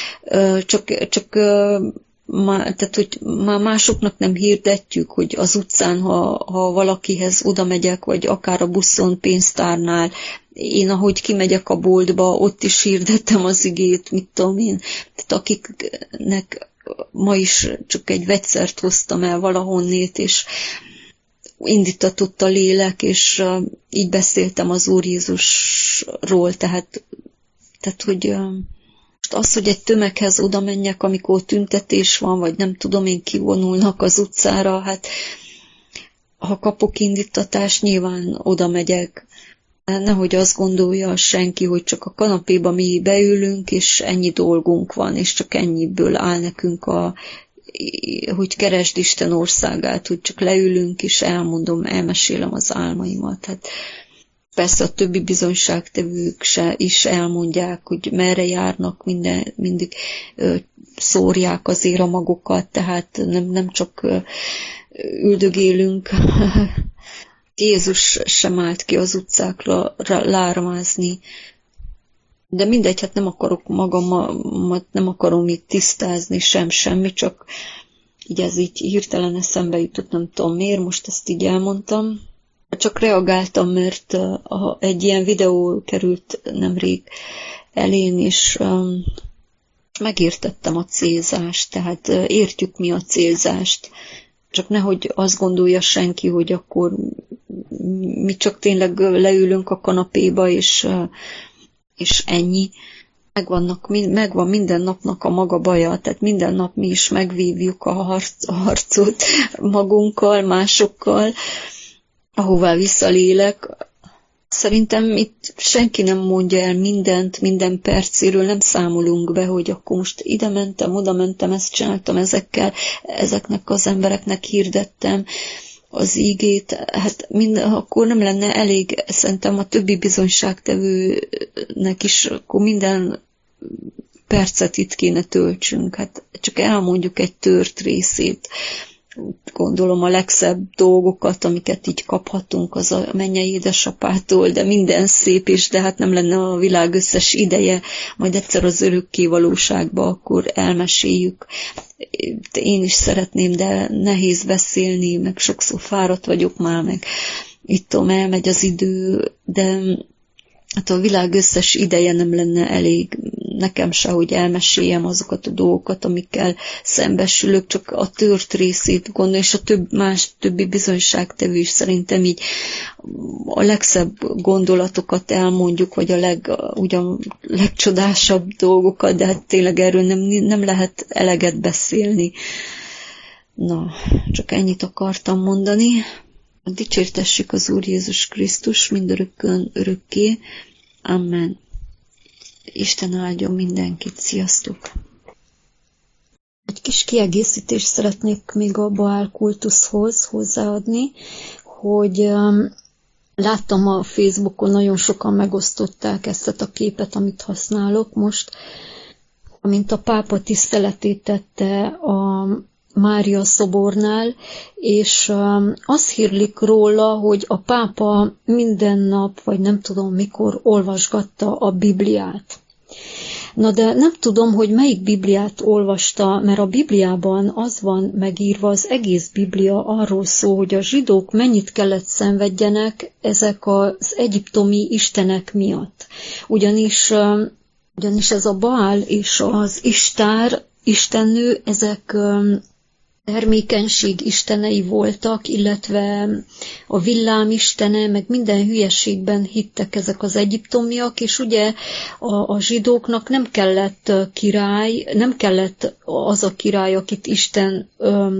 tehát, hogy már másoknak nem hirdetjük, hogy az utcán, ha valakihez oda megyek, vagy akár a buszon, pénztárnál, én ahogy kimegyek a boltba, ott is hirdetem az igét, mit tudom én. Tehát akiknek ma is csak egy vegyszert hoztam el valahonnét, és indítatott a lélek, és így beszéltem az Úr Jézusról, tehát hogy az, hogy egy tömeghez oda menjek, amikor tüntetés van, vagy nem tudom én, kivonulnak az utcára, hát ha kapok indítatást, nyilván oda megyek. Nehogy azt gondolja senki, hogy csak a kanapéba mi beülünk, és ennyi dolgunk van, és csak ennyiből áll nekünk hogy keresd Isten országát, hogy csak leülünk, és elmesélem az álmaimat. Hát persze a többi bizonyságtevők is elmondják, hogy merre járnak, mindig szórják azért a magokat, tehát nem csak üldögélünk. Jézus sem állt ki az utcákra lármázni. De mindegy, hát nem akarok magamat, nem akarom itt tisztázni semmi, csak így ez így hirtelen eszembe jutott, nem tudom miért, most ezt így elmondtam. Csak reagáltam, mert egy ilyen videó került nemrég elén, és megértettem a célzást, tehát értjük mi a célzást. Csak nehogy azt gondolja senki, hogy akkor mi csak tényleg leülünk a kanapéba, és ennyi. megvan minden napnak a maga baja, tehát minden nap mi is megvívjuk a harcot magunkkal, másokkal, ahová visszalélek. Szerintem itt senki nem mondja el mindent, minden percéről, nem számolunk be, hogy akkor most ide mentem, oda mentem, ezt csináltam ezeknek az embereknek hirdettem az ígét, hát akkor nem lenne elég, szerintem a többi bizonyságtevőnek is, akkor minden percet itt kéne töltsünk, hát csak elmondjuk egy tört részét. Gondolom a legszebb dolgokat, amiket így kaphatunk az a mennyei édesapától, de minden szép is, de hát nem lenne a világ összes ideje, majd egyszer az örökké valóságba akkor elmeséljük. Én is szeretném, de nehéz beszélni, meg sokszor fáradt vagyok már, meg itt elmegy az idő, de hát a világ összes ideje nem lenne elég nekem se, hogy elmeséljem azokat a dolgokat, amikkel szembesülök, csak a tört részét gondolom, és a többi bizonyságtevő is szerintem így a legszebb gondolatokat elmondjuk, vagy a legcsodásabb dolgokat, de hát tényleg erről nem lehet eleget beszélni. Na, csak ennyit akartam mondani. Dicsértessük az Úr Jézus Krisztus mindörökkön örökké. Amen. Isten áldjon mindenkit. Sziasztok! Egy kis kiegészítést szeretnék még a Baál kultuszhoz hozzáadni, hogy láttam a Facebookon, nagyon sokan megosztották ezt a képet, amit használok most, amint a pápa tiszteletét tette a Mária szobornál, és azt hírlik róla, hogy a pápa minden nap, vagy nem tudom mikor olvasgatta a Bibliát. Na de nem tudom, hogy melyik Bibliát olvasta, mert a Bibliában az van megírva, az egész Biblia arról szól, hogy a zsidók mennyit kellett szenvedjenek ezek az egyiptomi istenek miatt. Ugyanis ez a Baál és az Istár, istennő, ezek termékenység istenei voltak, illetve a villám istene, meg minden hülyeségben hittek ezek az egyiptomiak, és ugye a zsidóknak nem kellett király, nem kellett az a király, akit Isten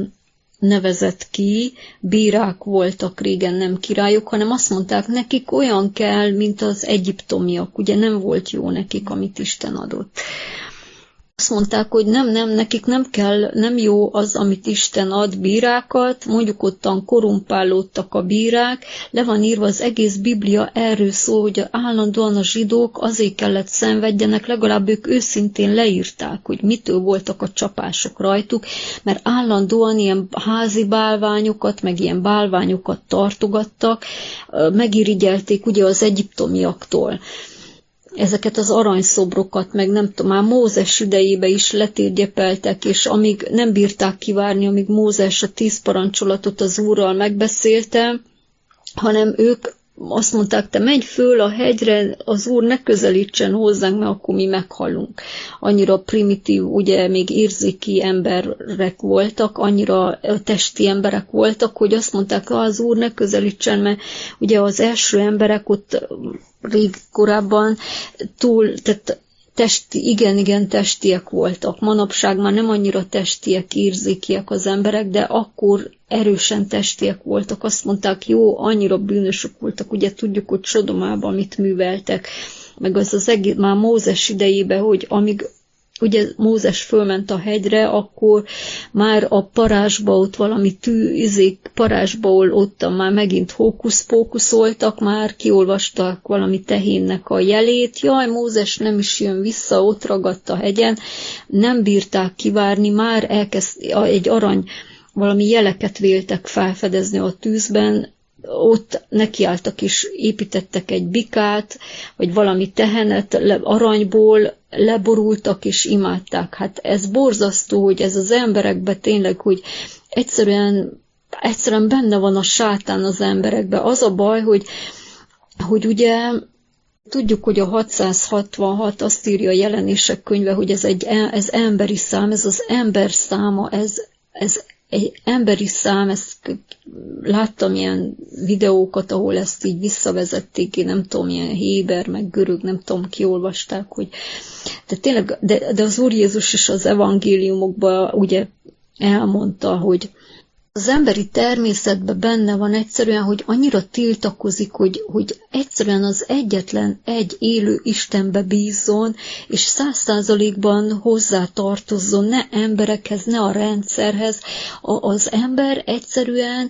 nevezett ki, bírák voltak régen, nem királyok, hanem azt mondták, nekik olyan kell, mint az egyiptomiak, ugye nem volt jó nekik, amit Isten adott. Azt mondták, hogy nem, nekik nem kell, nem jó az, amit Isten ad, bírákat, mondjuk ottan korumpálódtak a bírák, le van írva az egész Biblia erről szól, hogy állandóan a zsidók azért kellett szenvedjenek, legalább ők őszintén leírták, hogy mitől voltak a csapások rajtuk, mert állandóan ilyen házi bálványokat, meg ilyen bálványokat tartogattak, megirigyelték ugye az egyiptomiaktól. Ezeket az aranyszobrokat, meg nem tudom, már Mózes idejébe is letérgyepeltek, és amíg nem bírták kivárni, amíg Mózes a 10 parancsolatot az Úrral megbeszélte, hanem ők azt mondták, te menj föl a hegyre, az Úr ne közelítsen hozzánk, mert akkor mi meghalunk. Annyira primitív, ugye még érzéki emberek voltak, annyira testi emberek voltak, hogy azt mondták, az Úr ne közelítsen, mert ugye az első emberek ott rég korábban tehát igen, testiek voltak. Manapság már nem annyira testiek, érzékiek az emberek, de akkor erősen testiek voltak. Azt mondták, jó, annyira bűnösök voltak, ugye tudjuk, hogy Sodomában mit műveltek, meg az egész, már Mózes idejében, hogy amíg ugye Mózes fölment a hegyre, akkor már a parázsba ott valami parázsba ott már megint hókusz-pókuszoltak, már kiolvastak valami tehénnek a jelét, jaj, Mózes nem is jön vissza, ott ragadt a hegyen, nem bírták kivárni, már egy arany, valami jeleket véltek felfedezni a tűzben, ott nekiálltak és építettek egy bikát, vagy valami tehenet aranyból, leborultak és imádták. Hát ez borzasztó, hogy ez az emberekben tényleg, hogy egyszerűen benne van a sátán az emberekben. Az a baj, hogy ugye tudjuk, hogy a 666 azt írja a Jelenések könyve, hogy ez emberi szám, ez az ember száma, ez egy emberi szám, ezt láttam ilyen videókat, ahol ezt így visszavezették, én nem tudom, ilyen héber, meg görög, nem tudom, kiolvasták, hogy de tényleg, de az Úr Jézus is az evangéliumokban ugye elmondta, hogy az emberi természetben benne van egyszerűen, hogy annyira tiltakozik, hogy egyszerűen az egyetlen egy élő Istenbe bízzon, és 100%-ban hozzá tartozzon, ne emberekhez, ne a rendszerhez. Az ember egyszerűen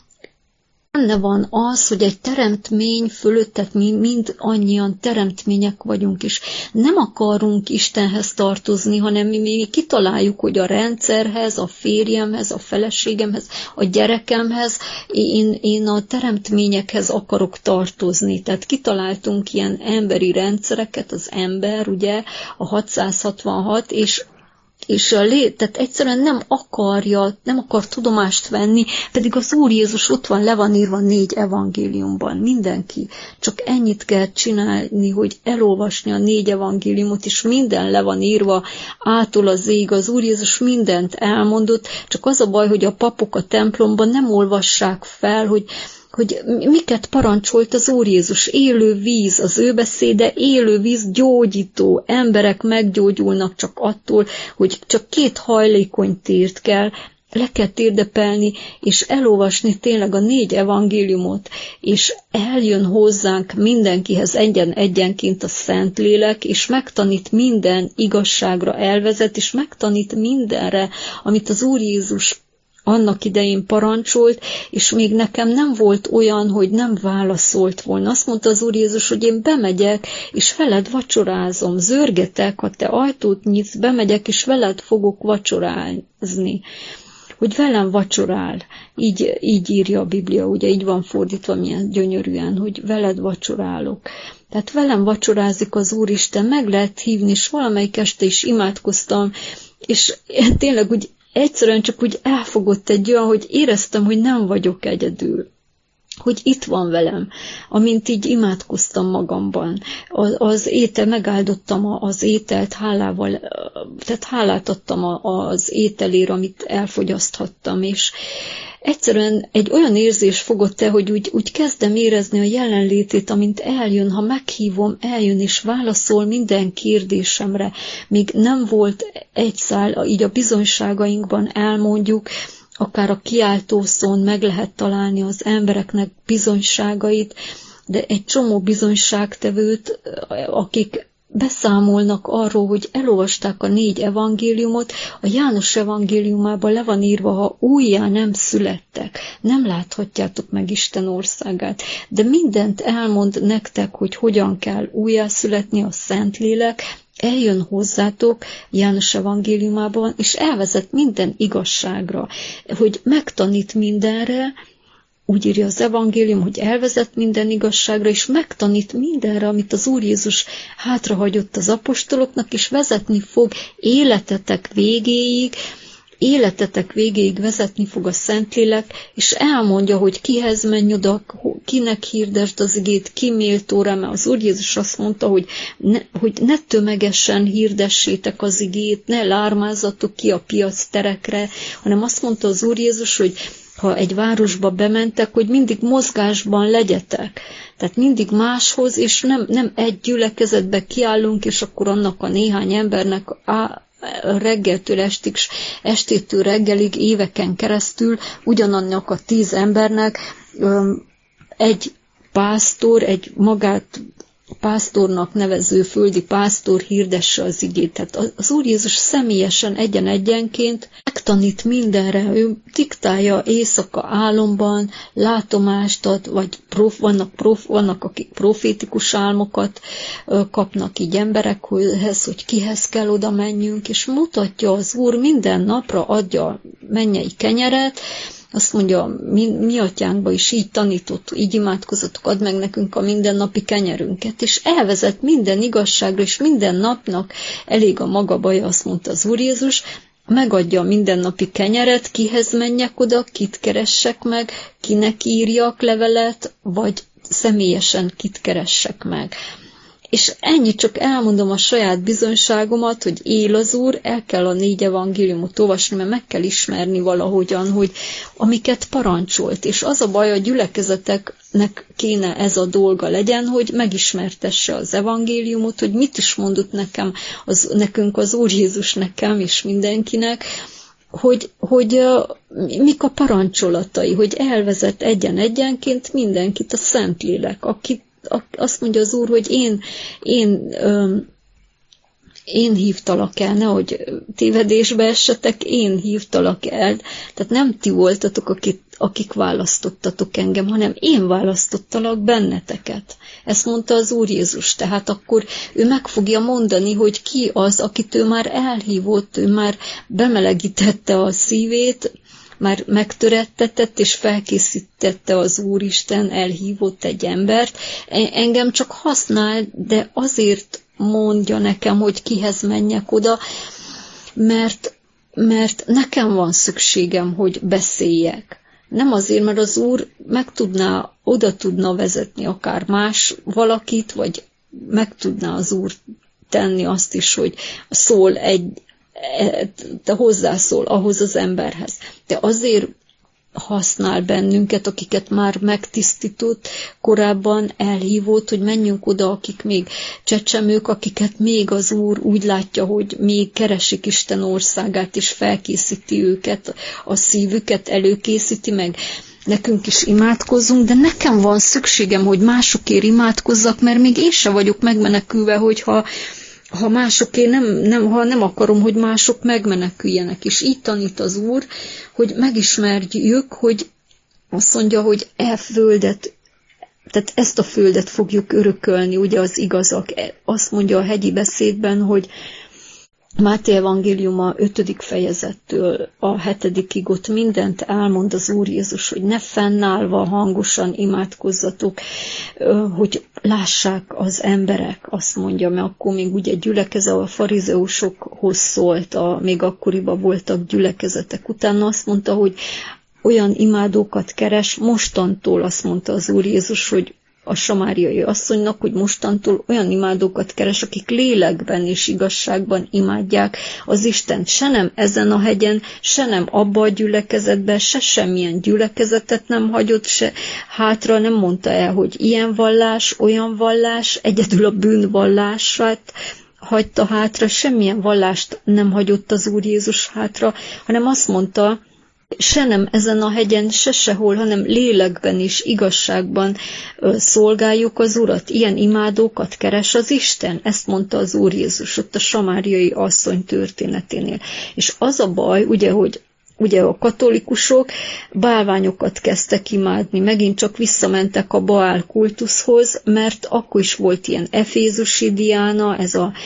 benne van az, hogy egy teremtmény fölött, tehát mi mind annyian teremtmények vagyunk, és nem akarunk Istenhez tartozni, hanem mi kitaláljuk, hogy a rendszerhez, a férjemhez, a feleségemhez, a gyerekemhez, én a teremtményekhez akarok tartozni. Tehát kitaláltunk ilyen emberi rendszereket, az ember, ugye, a 666, és tehát egyszerűen nem akar tudomást venni, pedig az Úr Jézus ott van, le van írva 4 evangéliumban. Mindenki csak ennyit kell csinálni, hogy elolvasni a 4 evangéliumot, és minden le van írva ától az ég. Az Úr Jézus mindent elmondott, csak az a baj, hogy a papok a templomban nem olvassák fel, hogy miket parancsolt az Úr Jézus. Élő víz, az ő beszéde élő víz, gyógyító. Emberek meggyógyulnak csak attól, hogy csak 2 hajlékony tért kell, le kell térdepelni, és elolvasni tényleg a 4 evangéliumot, és eljön hozzánk mindenkihez egyenként a Szentlélek, és megtanít minden igazságra, elvezet, és megtanít mindenre, amit az Úr Jézus annak idején parancsolt, és még nekem nem volt olyan, hogy nem válaszolt volna. Azt mondta az Úr Jézus, hogy én bemegyek, és veled vacsorázom, zörgetek, ha te ajtót nyitsz, bemegyek, és veled fogok vacsorázni. Hogy velem vacsorál. Így írja a Biblia, ugye így van fordítva milyen gyönyörűen, hogy veled vacsorálok. Tehát velem vacsorázik az Úristen, meg lehet hívni, és valamelyik este is imádkoztam, és tényleg úgy egyszerűen csak úgy elfogott egy olyan, hogy éreztem, hogy nem vagyok egyedül. Hogy itt van velem, amint így imádkoztam magamban. Az étel, megáldottam az ételt hálával, tehát hálát adtam az ételért, amit elfogyaszthattam, és egyszerűen egy olyan érzés fogott el, hogy úgy kezdem érezni a jelenlétét, amint eljön, ha meghívom, eljön és válaszol minden kérdésemre. Még nem volt egy szál, így a bizonyságainkban elmondjuk, akár a kiáltószón meg lehet találni az embereknek bizonyságait, de egy csomó bizonyságtevőt, akik beszámolnak arról, hogy elolvasták a 4 evangéliumot, a János evangéliumában le van írva, ha újjá nem születtek, nem láthatjátok meg Isten országát, de mindent elmond nektek, hogy hogyan kell újjá születni, a Szentlélek eljön hozzátok János evangéliumában, és elvezet minden igazságra, hogy megtanít mindenre, úgy írja az evangélium, hogy elvezet minden igazságra, és megtanít mindenre, amit az Úr Jézus hátrahagyott az apostoloknak, és vezetni fog életetek végéig vezetni fog a Szentlélek, és elmondja, hogy kihez menj oda, kinek hirdesd az igét, ki méltó rá, mert az Úr Jézus azt mondta, hogy ne tömegesen hirdessétek az igét, ne lármázzatok ki a piac terekre, hanem azt mondta az Úr Jézus, hogy ha egy városba bementek, hogy mindig mozgásban legyetek. Tehát mindig máshoz, és nem egy gyülekezetbe kiállunk, és akkor annak a néhány embernek reggeltől estig, estétől reggelig, éveken keresztül ugyanannak a 10 embernek egy pásztor, egy magát pásztornak nevező földi pásztor hirdesse az igét. Tehát az Úr Jézus személyesen egyenként megtanít mindenre, ő diktálja éjszaka álomban, látomást ad, vagy vannak akik profétikus álmokat kapnak így emberekhez, hogy kihez kell oda menjünk, és mutatja az Úr minden napra, adja a mennyei kenyeret. Azt mondja, mi atyánkba is így tanított, így imádkozatok, add meg nekünk a mindennapi kenyerünket, és elvezet minden igazságra, és minden napnak elég a maga baja, azt mondta az Úr Jézus, megadja a mindennapi kenyeret, kihez menjek oda, kit keressek meg, kinek írjak levelet, vagy személyesen kit keressek meg. És ennyi, csak elmondom a saját bizonyságomat, hogy él az Úr, el kell a 4 evangéliumot olvasni, mert meg kell ismerni valahogyan, hogy amiket parancsolt. És az a baj, a gyülekezeteknek kéne ez a dolga legyen, hogy megismertesse az evangéliumot, hogy mit is mondott nekünk az Úr Jézus, nekem és mindenkinek, hogy mik a parancssolatai, hogy elvezet egyenként mindenkit a Szentlélek, azt mondja az Úr, hogy én hívtalak el, nehogy tévedésbe essetek, én hívtalak el. Tehát nem ti voltatok, akik választottatok engem, hanem én választottalak benneteket. Ezt mondta az Úr Jézus. Tehát akkor ő meg fogja mondani, hogy ki az, akit ő már elhívott, ő már bemelegítette a szívét, már megtörettetett és felkészítette az Úristen, elhívott egy embert. Engem csak használ, de azért mondja nekem, hogy kihez menjek oda, mert nekem van szükségem, hogy beszéljek. Nem azért, mert az Úr oda tudna vezetni akár más valakit, vagy meg tudná az Úr tenni azt is, hogy te hozzászól ahhoz az emberhez. De azért használ bennünket, akiket már megtisztított, korábban elhívott, hogy menjünk oda, akik még csecsemők, akiket még az Úr úgy látja, hogy még keresik Isten országát, és felkészíti őket, a szívüket előkészíti meg. Nekünk is imádkozzunk, de nekem van szükségem, hogy másokért imádkozzak, mert még én se vagyok megmenekülve, hogyha másokért ha nem akarom, hogy mások megmeneküljenek. És így tanít az Úr, hogy megismerjük, hogy azt mondja, hogy tehát ezt a földet fogjuk örökölni, ugye az igazak. Azt mondja a hegyi beszédben, hogy Máté evangéliuma 5. fejezettől a 7. ott mindent elmond az Úr Jézus, hogy ne fennállva hangosan imádkozzatok, hogy lássák az emberek, azt mondja, mert akkor még ugye a farizeusokhoz szólt, még akkoriban voltak gyülekezetek. Utána azt mondta, hogy olyan imádókat keres, mostantól azt mondta az Úr Jézus, hogy a samáriai asszonynak, hogy mostantól olyan imádókat keres, akik lélekben és igazságban imádják az Istent. Se nem ezen a hegyen, se nem abba a gyülekezetben, se semmilyen gyülekezetet nem hagyott, se hátra nem mondta el, hogy ilyen vallás, olyan vallás, egyedül a bűnvallását hagyta hátra, semmilyen vallást nem hagyott az Úr Jézus hátra, hanem azt mondta, se nem ezen a hegyen, se sehol, hanem lélekben és igazságban szolgáljuk az Urat. Ilyen imádókat keres az Isten. Ezt mondta az Úr Jézus ott a samáriai asszony történeténél. És az a baj, ugye a katolikusok bálványokat kezdtek imádni, megint csak visszamentek a Baál kultuszhoz, mert akkor is volt ilyen efézusi Diána, ez a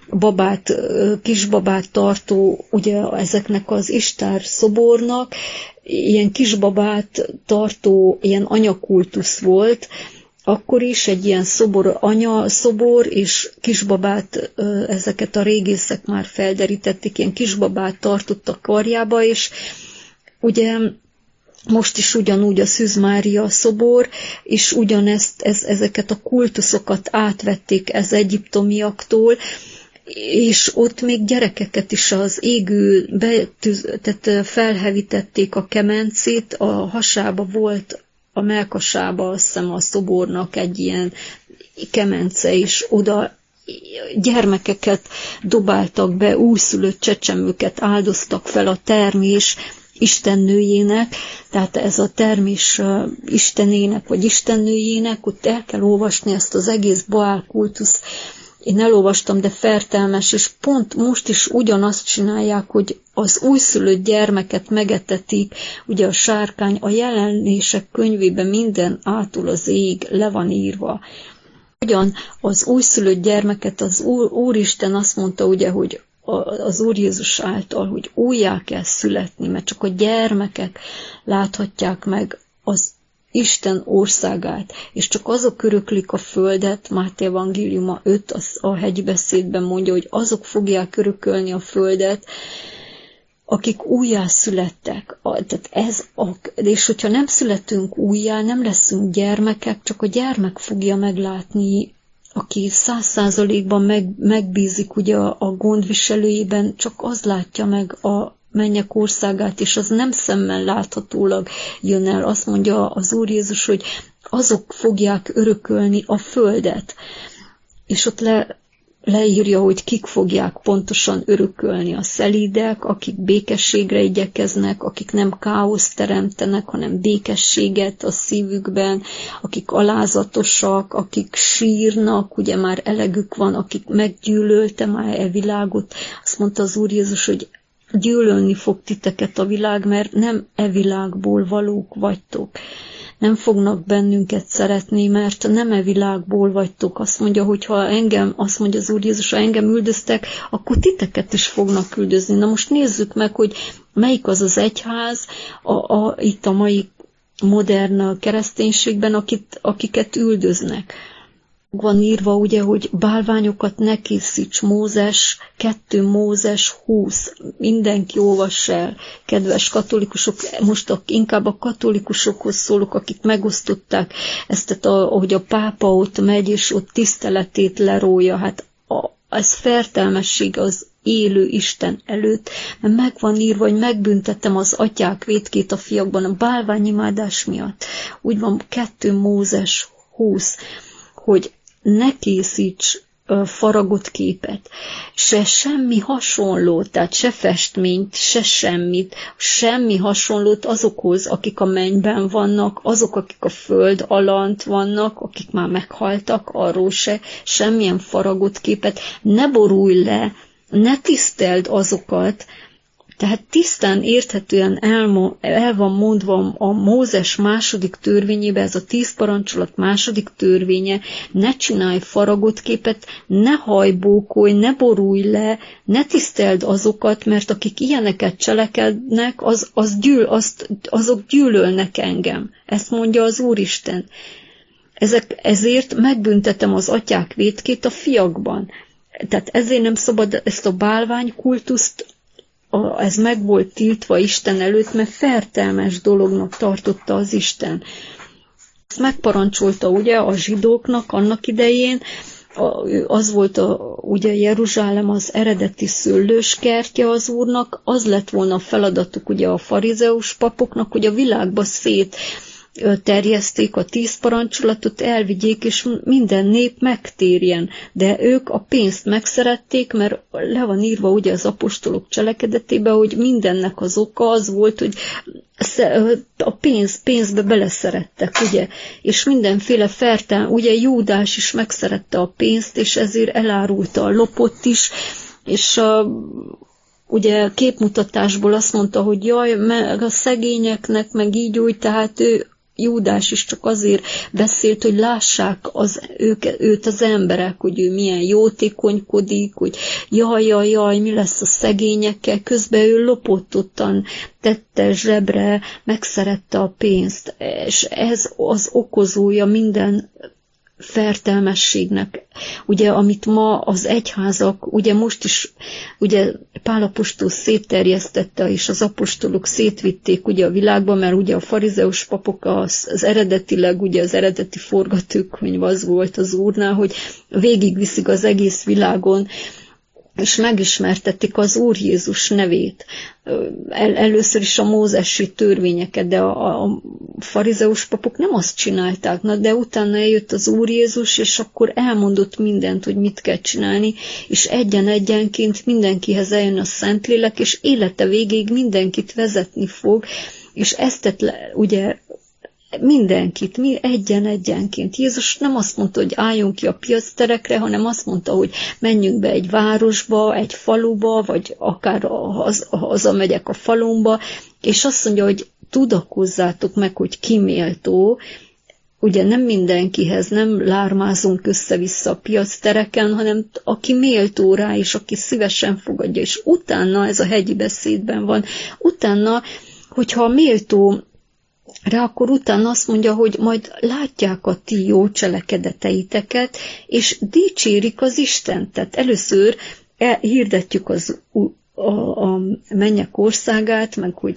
kisbabát tartó, ugye ezeknek az Istár szobornak, ilyen kisbabát tartó, ilyen anyakultusz volt, akkor is egy ilyen szobor és kisbabát, ezeket a régészek már felderítették, ilyen kisbabát tartottak karjába, és ugye most is ugyanúgy a Szűz Mária szobor, és ezeket a kultuszokat átvették az egyiptomiaktól, és ott még gyerekeket is az tehát felhevítették a kemencét, a hasába volt, a mellkasába azt hiszem a szobornak egy ilyen kemence, és oda gyermekeket dobáltak be, újszülött csecsemőket áldoztak fel a termés istennőjének, tehát ez a termés istenének, vagy istennőjének, ott el kell olvasni ezt az egész Baál kultusz. Én elolvastam, de fertelmes, és pont most is ugyanazt csinálják, hogy az újszülött gyermeket megetetik, ugye a sárkány, a Jelenések könyvében minden ától az ég le van írva. Ugyan az újszülött gyermeket az Úristen azt mondta, ugye, hogy az Úr Jézus által, hogy újjá kell születni, mert csak a gyermekek láthatják meg az Isten országát, és csak azok öröklik a földet, Máté evangéliuma 5, a hegybeszédben mondja, hogy azok fogják örökölni a földet, akik újjá születtek. És hogyha nem születünk újjá, nem leszünk gyermekek, csak a gyermek fogja meglátni aki 100%-ban megbízik ugye a gondviselőjében, csak az látja meg a mennyek országát, és az nem szemmel láthatólag jön el. Azt mondja az Úr Jézus, hogy azok fogják örökölni a földet. És ott leírja, hogy kik fogják pontosan örökölni: a szelídek, akik békességre igyekeznek, akik nem káoszt teremtenek, hanem békességet a szívükben, akik alázatosak, akik sírnak, ugye már elegük van, akik meggyűlölte már e világot. Azt mondta az Úr Jézus, hogy gyűlölni fog titeket a világ, mert nem e világból valók vagytok. Nem fognak bennünket szeretni, mert nem e világból vagytok. Azt mondja, hogy azt mondja az Úr Jézus, ha engem üldöztek, akkor titeket is fognak üldözni. Na most nézzük meg, hogy melyik az az egyház itt a mai modern kereszténységben, akiket üldöznek. Van írva ugye, hogy bálványokat ne készíts, Mózes, 2 Mózes 20. Mindenki olvass el, kedves katolikusok, most inkább a katolikusokhoz szólok, akik megosztották ezt, ahogy a pápa ott megy, és ott tiszteletét lerólja. Hát ez fertelmesség az élő Isten előtt, mert meg van írva, hogy megbüntettem az atyák vétkét a fiakban a bálványimádás miatt. Úgy van 2 Mózes 20, hogy ne készíts faragott képet, se semmi hasonlót, tehát se festményt, se semmit, semmi hasonlót azokhoz, akik a mennyben vannak, azok, akik a föld alant vannak, akik már meghaltak, arról semmilyen faragott képet, ne borulj le, ne tiszteld azokat. Tehát tisztán érthetően el van mondva a Mózes második törvényébe, ez a 10 parancsolat második törvénye: ne csinálj faragott képet, ne hajbókolj, ne borulj le, ne tiszteld azokat, mert akik ilyeneket cselekednek, azok gyűlölnek engem. Ezt mondja az Úristen. Ezért megbüntetem az atyák vétkét a fiakban. Tehát ezért nem szabad ezt a bálványkultuszt, ez meg volt tiltva Isten előtt, mert fertelmes dolognak tartotta az Isten. Ezt megparancsolta ugye a zsidóknak annak idején, az volt ugye Jeruzsálem az eredeti szőlőskertje az Úrnak, az lett volna a feladatuk ugye a farizeus papoknak, hogy a világba terjeszték a 10 parancsolatot, elvigyék, és minden nép megtérjen. De ők a pénzt megszerették, mert le van írva ugye az apostolok cselekedetében, hogy mindennek az oka az volt, hogy a pénzbe beleszerettek, ugye, és mindenféle ugye Júdás is megszerette a pénzt, és ezért elárulta a lopot is, és ugye képmutatásból azt mondta, hogy jaj, meg a szegényeknek, meg így úgy, tehát Júdás is csak azért beszélt, hogy lássák őt az emberek, hogy ő milyen jótékonykodik, hogy jaj, mi lesz a szegényekkel, közben ő lopottan tette zsebre, megszerette a pénzt, és ez az okozója minden fertelmességnek. Ugye, amit ma az egyházak, ugye most is, ugye Pál apostol szétterjesztette, és az apostolok szétvitték ugye a világba, mert ugye a farizeus papok az eredetileg, ugye az eredeti forgatókönyv az volt az Úrnál, hogy végigviszik az egész világon, és megismertetik az Úr Jézus nevét. Először is a mózesi törvényeket, de a farizeus papok nem azt csinálták, de utána eljött az Úr Jézus, és akkor elmondott mindent, hogy mit kell csinálni, és egyenként mindenkihez eljön a Szentlélek, és élete végéig mindenkit vezetni fog, és ezt tett ugye mindenkit, egyenként. Jézus nem azt mondta, hogy álljunk ki a piacterekre, hanem azt mondta, hogy menjünk be egy városba, egy faluba, vagy akár hazamegyek a falumba, és azt mondja, hogy tudakozzátok meg, hogy ki méltó. Ugye nem mindenkihez, nem lármázunk össze-vissza a piactereken, hanem aki méltó rá, és aki szívesen fogadja. És utána, ez a hegyi beszédben van, utána, hogyha méltó rá, akkor utána azt mondja, hogy majd látják a ti jó cselekedeteiteket, és dicsérik az Istent. Tehát először hirdetjük a mennyek országát, meg hogy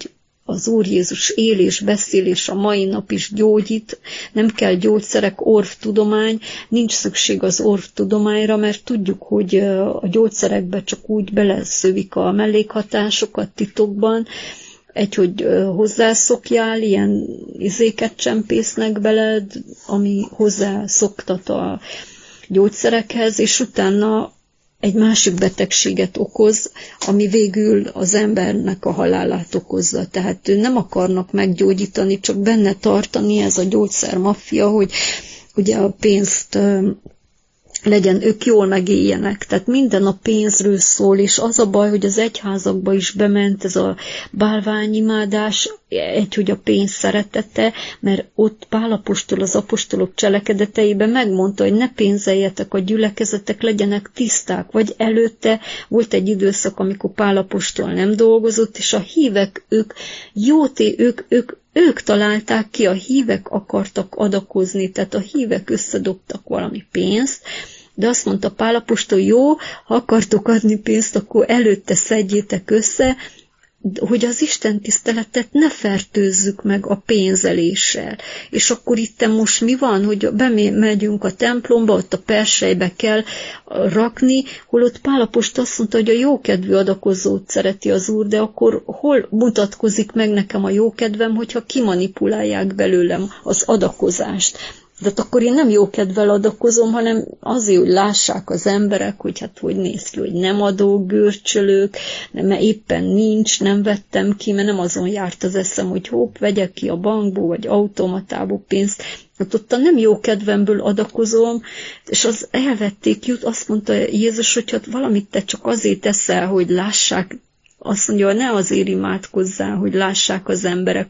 az Úr Jézus él és beszél, és a mai nap is gyógyít, nem kell gyógyszerek, orvtudomány, nincs szükség az orvtudományra, mert tudjuk, hogy a gyógyszerekbe csak úgy beleszövik a mellékhatásokat titokban, hogy hozzászokjál, ilyen izéket csempésznek beled, ami hozzászoktat a gyógyszerekhez, és utána egy másik betegséget okoz, ami végül az embernek a halálát okozza. Tehát nem akarnak meggyógyítani, csak benne tartani ez a gyógyszermaffia, hogy ugye a pénzt legyen, ők jól megéljenek. Tehát minden a pénzről szól, és az a baj, hogy az egyházakba is bement ez a bálványimádás, hogy a pénz szeretete, mert ott Pál apostol az apostolok cselekedeteiben megmondta, hogy ne pénzeljetek, a gyülekezetek legyenek tiszták, vagy előtte volt egy időszak, amikor Pál apostol nem dolgozott, és a hívek, ők találták ki, a hívek akartak adakozni, tehát a hívek összedobtak valami pénzt, de azt mondta Pál apostol, jó, ha akartok adni pénzt, akkor előtte szedjétek össze, hogy az Isten tiszteletet ne fertőzzük meg a pénzeléssel. És akkor itt most mi van, hogy bemegyünk a templomba, ott a perselybe kell rakni, holott Pál apostol azt mondta, hogy a jókedvű adakozót szereti az Úr, de akkor hol mutatkozik meg nekem a jókedvem, hogyha kimanipulálják belőlem az adakozást. De akkor én nem jókedvel adakozom, hanem azért, hogy lássák az emberek, hogy hát hogy néz ki, hogy nem adok, görcsölök, mert éppen nincs, nem vettem ki, mert nem azon járt az eszem, hogy hopp, vegyek ki a bankból, vagy automatából pénzt. Hát ott a nem jó kedvemből adakozom, és az elvették azt mondta Jézus, hogy hát valamit te csak azért teszel, hogy lássák, azt mondja, ne azért imádkozzál, hogy lássák az emberek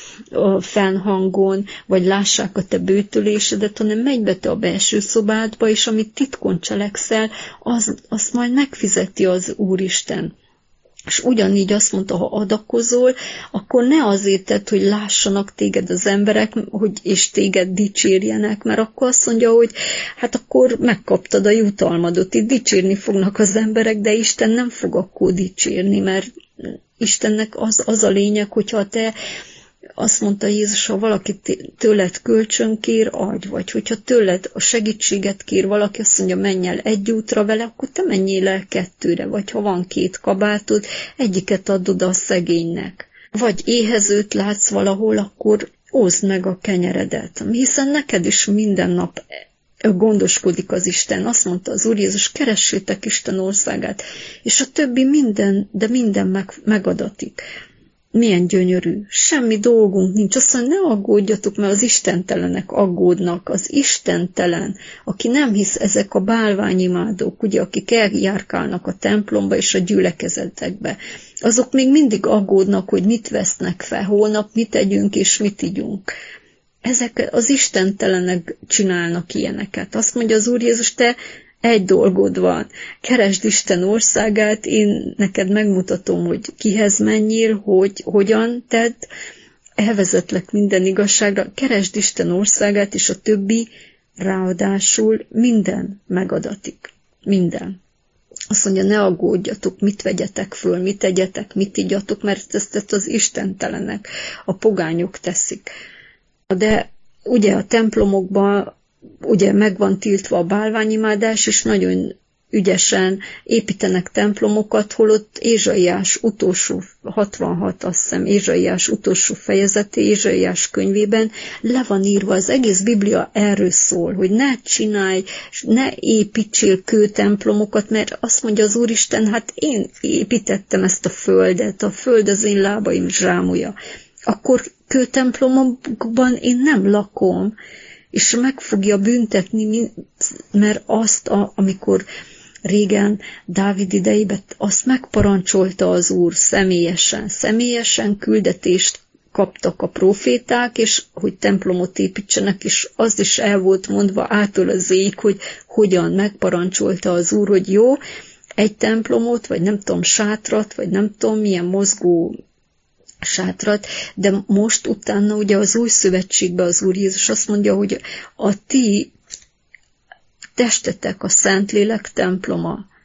a fennhangon, vagy lássák a te bőtölésedet, hanem menj be te a belső szobádba, és amit titkon cselekszel, azt majd megfizeti az Úristen. És ugyanígy azt mondta, ha adakozol, akkor ne azért tedd, hogy lássanak téged az emberek, és téged dicsérjenek, mert akkor azt mondja, hogy hát akkor megkaptad a jutalmadot, itt dicsérni fognak az emberek, de Isten nem fog akkor dicsérni, mert Istennek az a lényeg, hogyha te azt mondta Jézus, ha valaki tőled kölcsön kér, adj, vagy hogyha tőled a segítséget kér valaki, azt mondja, menj el egy útra vele, akkor te menjél el kettőre, vagy ha van 2 kabátod, egyiket adod a szegénynek. Vagy éhezőt látsz valahol, akkor oszd meg a kenyeredet, hiszen neked is minden nap gondoskodik az Isten. Azt mondta az Úr Jézus, keressétek Isten országát, és a többi minden megadatik. Milyen gyönyörű, semmi dolgunk nincs. Azt mondja, ne aggódjatok, mert az istentelenek aggódnak. Az istentelen, aki nem hisz, ezek a bálványimádók, ugye, akik eljárkálnak a templomba és a gyülekezetekbe, azok még mindig aggódnak, hogy mit vesznek fel, holnap mit tegyünk és mit igyunk. Ezek az istentelenek csinálnak ilyeneket. Azt mondja az Úr Jézus, te egy dolgod van, keresd Isten országát, én neked megmutatom, hogy kihez menjél, hogyan tedd, elvezetlek minden igazságra, keresd Isten országát, és a többi ráadásul minden megadatik. Minden. Azt mondja, ne aggódjatok, mit vegyetek föl, mit tegyetek, mit igyatok, mert ezt az istentelenek, a pogányok teszik. De ugye a templomokban ugye meg van tiltva a bálványimádás, és nagyon ügyesen építenek templomokat, holott Ézsaiás utolsó, 66, azt hiszem, Ézsaiás utolsó fejezete, Ézsaiás könyvében le van írva, az egész Biblia erről szól, hogy ne csinálj, ne építsél kőtemplomokat, mert azt mondja az Úristen, hát én építettem ezt a földet, a föld az én lábaim zsámolja. Akkor kőtemplomokban én nem lakom, és meg fogja büntetni, mert amikor régen Dávid idejében azt megparancsolta az Úr személyesen küldetést kaptak a proféták, és hogy templomot építsenek, és az is el volt mondva ától az ég, hogy hogyan megparancsolta az Úr, hogy jó, egy templomot, vagy nem tudom, sátrat, vagy nem tudom, milyen mozgó sátrat, de most utána ugye az új szövetségben az Úr Jézus azt mondja, hogy a ti testetek a Szentlélek temploma.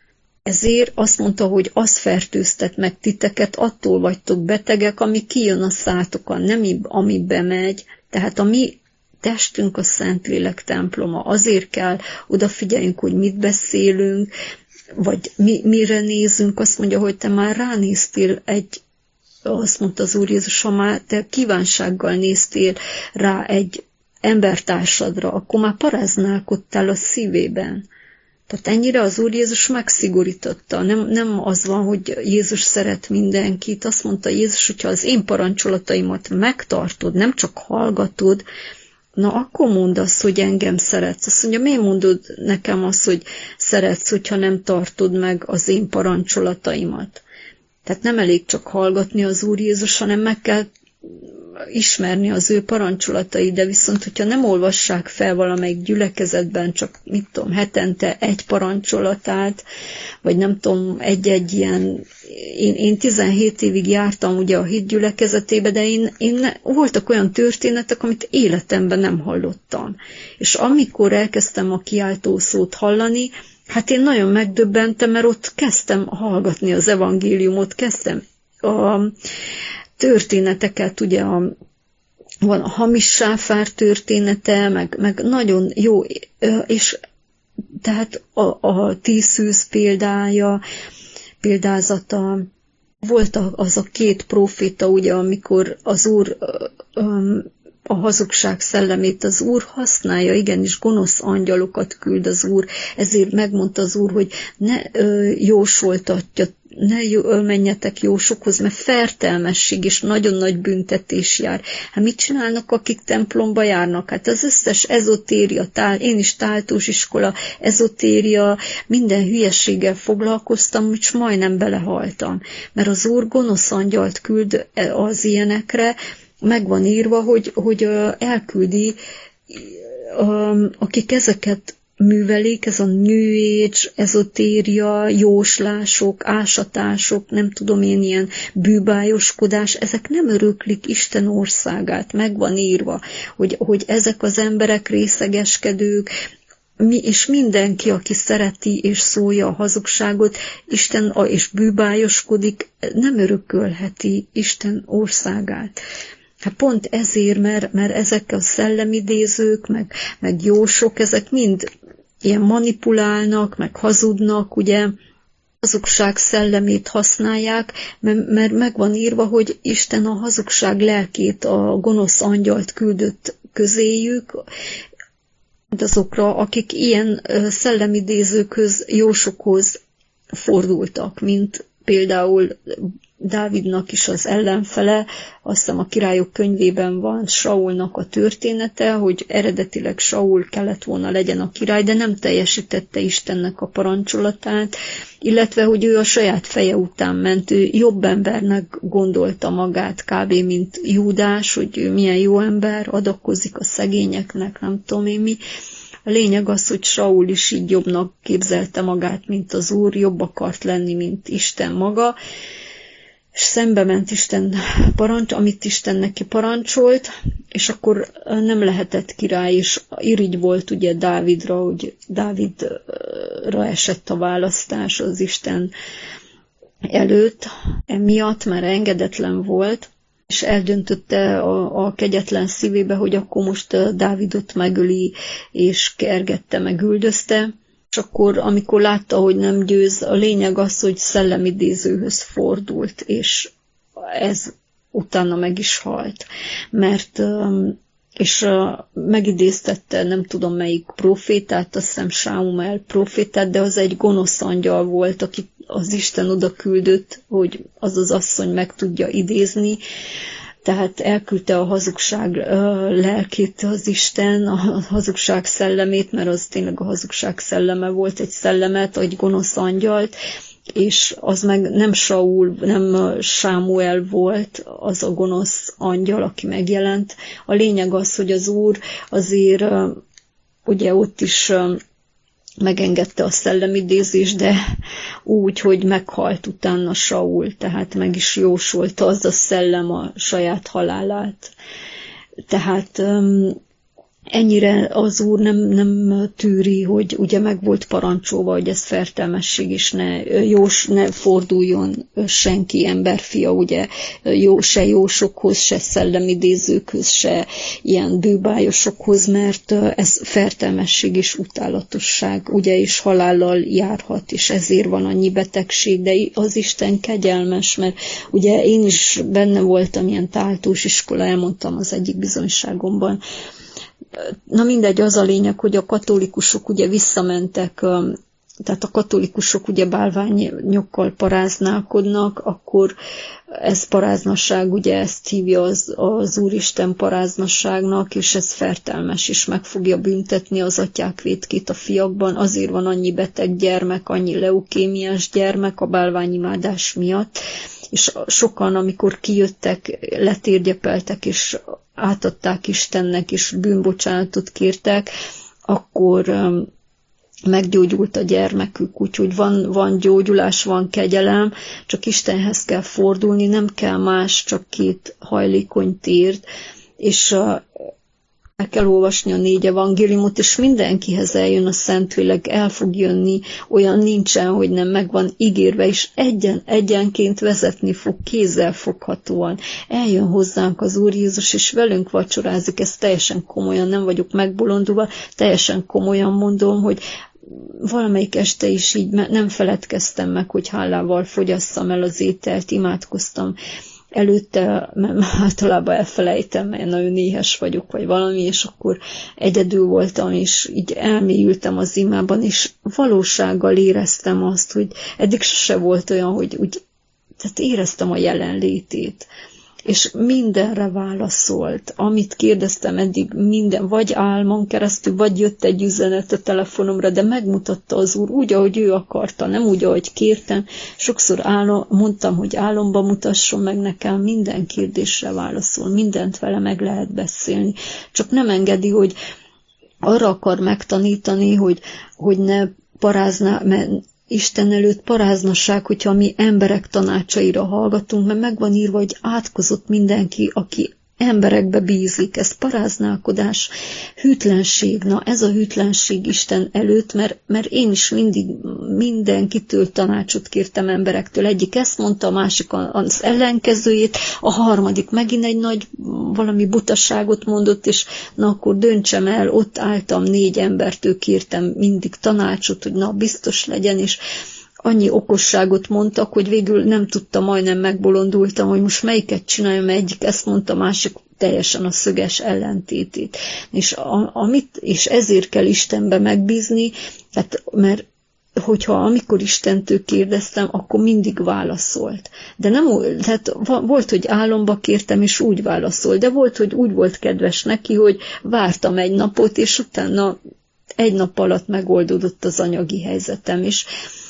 Ezért azt mondta, hogy az fertőztet meg titeket, attól vagytok betegek, ami kijön a szátokon, nem ami bemegy. Tehát a mi testünk a Szentlélek temploma. Azért kell odafigyeljünk, hogy mit beszélünk, vagy mire nézünk. Azt mondja, hogy te már ránéztél azt mondta az Úr Jézus, ha már te kívánsággal néztél rá egy embertársadra, akkor már paráználkodtál a szívében. Tehát ennyire az Úr Jézus megszigorította. Nem az van, hogy Jézus szeret mindenkit. Azt mondta Jézus, hogyha az én parancsolataimat megtartod, nem csak hallgatod, na akkor mondd azt, hogy engem szeretsz. Azt mondja, miért mondod nekem azt, hogy szeretsz, hogyha nem tartod meg az én parancsolataimat? Tehát nem elég csak hallgatni az Úr Jézus, hanem meg kell ismerni az ő parancsolatai, de viszont, hogyha nem olvassák fel valamelyik gyülekezetben csak, mit tudom, hetente egy parancsolatát, vagy nem tudom, egy ilyen, én 17 évig jártam ugye a hit gyülekezetébe, de voltak olyan történetek, amit életemben nem hallottam. És amikor elkezdtem a kiáltó szót hallani, hát én nagyon megdöbbentem, mert ott kezdtem hallgatni az evangéliumot, kezdtem a történeteket, ugye van a hamis sáfár története, meg nagyon jó, és tehát a 10 szűz példázata, volt az a 2 proféta, ugye, amikor az Úr a hazugság szellemét az Úr használja, igenis gonosz angyalokat küld az Úr, ezért megmondta az Úr, hogy ne jósoltatja, ne menjetek jósokhoz, mert fertelmesség és nagyon nagy büntetés jár. Hát mit csinálnak, akik templomba járnak? Hát az összes ezotéria, én is táltós iskola, ezotéria, minden hülyeséggel foglalkoztam, és majdnem belehaltam. Mert az Úr gonosz angyalt küld az ilyenekre, meg van írva, hogy elküldi, akik ezeket művelik, ez a New Age, ezotéria, jóslások, ásatások, nem tudom én, ilyen bűbájoskodás, ezek nem öröklik Isten országát, meg van írva, hogy ezek az emberek részegeskedők, és mindenki, aki szereti és szólja a hazugságot, Isten és bűbájoskodik, nem örökölheti Isten országát. Hát pont ezért, mert ezek a szellemidézők, meg jósok, ezek mind ilyen manipulálnak, meg hazudnak, ugye, hazugság szellemét használják, mert meg van írva, hogy Isten a hazugság lelkét, a gonosz angyalt küldött közéjük, azokra, akik ilyen szellemidézőkhöz, jósokhoz fordultak, mint például Dávidnak is az ellenfele, azt hiszem a Királyok könyvében van Saulnak a története, hogy eredetileg Saul kellett volna legyen a király, de nem teljesítette Istennek a parancsolatát, illetve, hogy ő a saját feje után ment, ő jobb embernek gondolta magát kb. Mint Júdás, hogy ő milyen jó ember, adakozik a szegényeknek, nem tudom én mi. A lényeg az, hogy Saul is így jobbnak képzelte magát, mint az Úr, jobb akart lenni, mint Isten maga, és szembe ment Isten amit Isten neki parancsolt, és akkor nem lehetett király, és irigy volt ugye Dávidra, hogy Dávidra esett a választás az Isten előtt, emiatt már engedetlen volt, és eldöntötte a kegyetlen szívébe, hogy akkor most Dávidot megöli, és kergette, megüldözte. És akkor, amikor látta, hogy nem győz, a lényeg az, hogy szellemidézőhöz fordult, és ez utána meg is halt. Mert, és megidéztette, nem tudom melyik profétát, azt hiszem Sámuel profétát, de az egy gonosz angyal volt, akit az Isten oda küldött, hogy az az asszony meg tudja idézni. Tehát elküldte a hazugság lelkét az Isten, a hazugság szellemét, mert az tényleg a hazugság szelleme volt, egy szellemet, egy gonosz angyalt, és az meg nem Saul, nem Sámuel volt az a gonosz angyal, aki megjelent. A lényeg az, hogy az Úr azért ugye ott is megengedte a szellemidézést, de úgy, hogy meghalt utána Saul, tehát meg is jósolta az a szellem a saját halálát. Tehát ennyire az Úr nem tűri, hogy ugye meg volt parancsolva, hogy ez fertelmesség, és ne forduljon senki emberfia, ugye se jósokhoz, se szellemidézőkhöz, se ilyen bűbájosokhoz, mert ez fertelmesség és utálatosság, ugye, és halállal járhat, és ezért van annyi betegség, de az Isten kegyelmes, mert ugye én is benne voltam ilyen táltós iskola, elmondtam az egyik bizonyságomban. Na mindegy, az a lényeg, hogy a katolikusok ugye visszamentek, tehát a katolikusok ugye bálványokkal paráználkodnak, akkor ez paráznaság, ugye ezt hívja az Úristen paráznaságnak, és ez fertelmes, és meg fogja büntetni az atyák vétkét a fiakban. Azért van annyi beteg gyermek, annyi leukémiás gyermek a bálványimádás miatt, és sokan, amikor kijöttek, letérgyepeltek, és átadták Istennek, és bűnbocsánatot kértek, akkor meggyógyult a gyermekük, úgyhogy van gyógyulás, van kegyelem, csak Istenhez kell fordulni, nem kell más, csak 2 hajlékony térd, és el kell olvasni a 4 evangéliumot, és mindenkihez eljön a Szentlélek, el fog jönni, olyan nincsen, hogy nem meg van ígérve, és egyenként vezetni fog, kézzel foghatóan. Eljön hozzánk az Úr Jézus, és velünk vacsorázik, ez teljesen komolyan, nem vagyok megbolondulva, teljesen komolyan mondom, hogy valamelyik este is így nem feledkeztem meg, hogy hálával fogyasszam el az ételt, imádkoztam előtte, mert általában elfelejtem, mert nagyon éhes vagyok, vagy valami, és akkor egyedül voltam, és így elmélyültem az imában, és valósággal éreztem azt, hogy eddig sose volt olyan, hogy úgy, tehát éreztem a jelenlétét, és mindenre válaszolt. Amit kérdeztem eddig, minden, vagy álmon keresztül, vagy jött egy üzenet a telefonomra, de megmutatta az Úr úgy, ahogy ő akarta, nem úgy, ahogy kértem. Sokszor mondtam, hogy álomba mutasson meg nekem, minden kérdésre válaszol, mindent vele meg lehet beszélni. Csak nem engedi, hogy arra akar megtanítani, hogy ne paráznál, mert Isten előtt paráznasság, hogyha mi emberek tanácsaira hallgatunk, mert megvan írva, hogy átkozott mindenki, aki emberekbe bízik. Ez paráználkodás, hűtlenség. Na, ez a hűtlenség Isten előtt, mert én is mindig mindenkitől tanácsot kértem emberektől. Egyik ezt mondta, a másik az ellenkezőjét, a harmadik megint egy nagy valami butaságot mondott, és na akkor döntsem el, ott álltam, 4 embertől kértem mindig tanácsot, hogy na biztos legyen, és annyi okosságot mondtak, hogy végül nem tudtam, majdnem megbolondultam, hogy most melyiket csináljam, egyik ezt mondta, másik teljesen a szöges ellentétét. És ezért kell Istenbe megbízni, tehát, mert amikor Istentől kérdeztem, akkor mindig válaszolt. De nem, tehát volt, hogy álomba kértem, és úgy válaszolt, de volt, hogy úgy volt kedves neki, hogy vártam egy napot, és utána 1 nap alatt megoldódott az anyagi helyzetem is.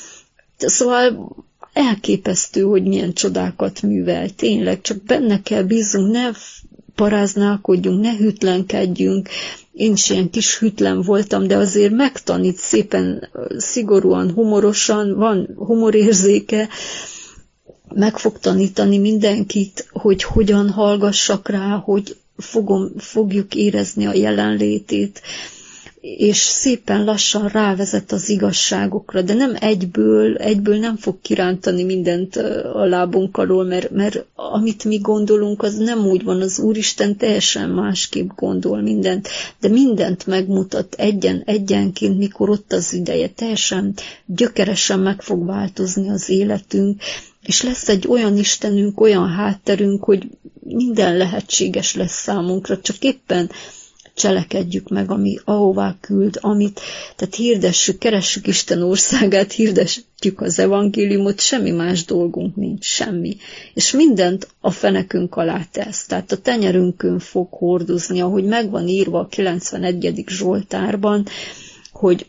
Szóval elképesztő, hogy milyen csodákat művel. Tényleg, csak benne kell bízunk, ne paráználkodjunk, ne hűtlenkedjünk. Én is ilyen kis hűtlen voltam, de azért megtanít szépen, szigorúan, humorosan, van humorérzéke, meg fog tanítani mindenkit, hogy hogyan hallgassak rá, hogy fogjuk érezni a jelenlétét, és szépen lassan rávezet az igazságokra, de nem egyből nem fog kirántani mindent a lábunk alól, mert amit mi gondolunk, az nem úgy van, az Úristen teljesen másképp gondol mindent, de mindent megmutat egyenként, mikor ott az ideje, teljesen gyökeresen meg fog változni az életünk, és lesz egy olyan Istenünk, olyan hátterünk, hogy minden lehetséges lesz számunkra, csak éppen cselekedjük meg, ahová küld, tehát hirdessük, keressük Isten országát, hirdessük az evangéliumot, semmi más dolgunk nincs, semmi. És mindent a fenekünk alá tesz, tehát a tenyerünkön fog hordozni, ahogy megvan írva a 91. Zsoltárban, hogy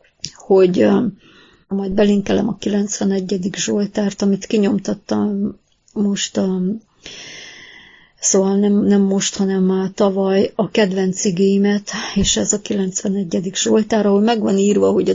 majd belinkelem a 91. Zsoltárt, amit kinyomtattam most szóval nem most, hanem már tavaly a kedvenc igémet, és ez a 91. Zsoltár, ahol megvan írva, hogy a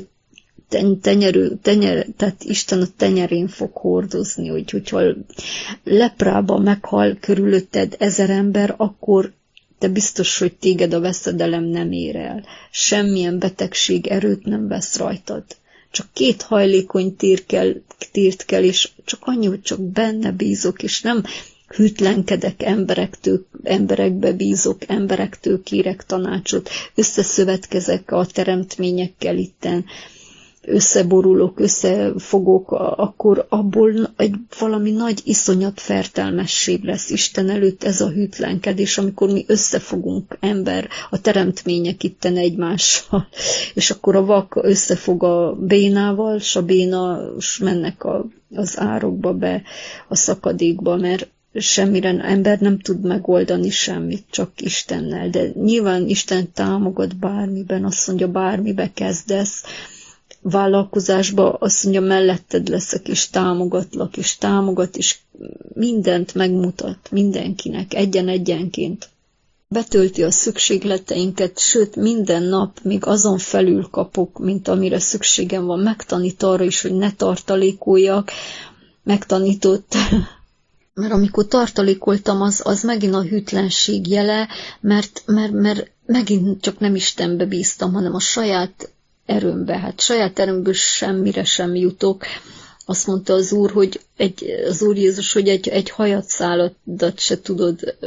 tehát Isten a tenyerén fog hordozni, hogyha leprában meghal körülötted 1000 ember, akkor te biztos, hogy téged a veszedelem nem ér el. Semmilyen betegség erőt nem vesz rajtad. Csak 2 hajlékony tírt kell, és csak annyi, hogy csak benne bízok, és nem hűtlenkedek emberekbe bízok, emberektől kérek tanácsot, összeszövetkezek a teremtményekkel itten, összeborulok, összefogok, akkor abból valami nagy iszonyat fertelmesség lesz Isten előtt, ez a hűtlenkedés, amikor mi összefogunk a teremtmények itten egymással, és akkor a vak összefog a bénával, és a béna mennek az árokba be, a szakadékba, mert semmire ember nem tud megoldani semmit, csak Istennel. De nyilván Isten támogat bármiben, azt mondja, bármibe kezdesz, vállalkozásba, azt mondja, melletted leszek, és támogatlak, és támogat, és mindent megmutat mindenkinek, egyenként. Betölti a szükségleteinket, sőt, minden nap még azon felül kapok, mint amire szükségem van. Megtanít arra is, hogy ne tartalékoljak, megtanított. Mert amikor tartalékoltam, az megint a hűtlenség jele, mert megint csak nem Istenbe bíztam, hanem a saját erőmbe. Hát saját erőmből semmire sem jutok. Azt mondta az Úr, az Úr Jézus, hogy egy hajatszáladat se tudod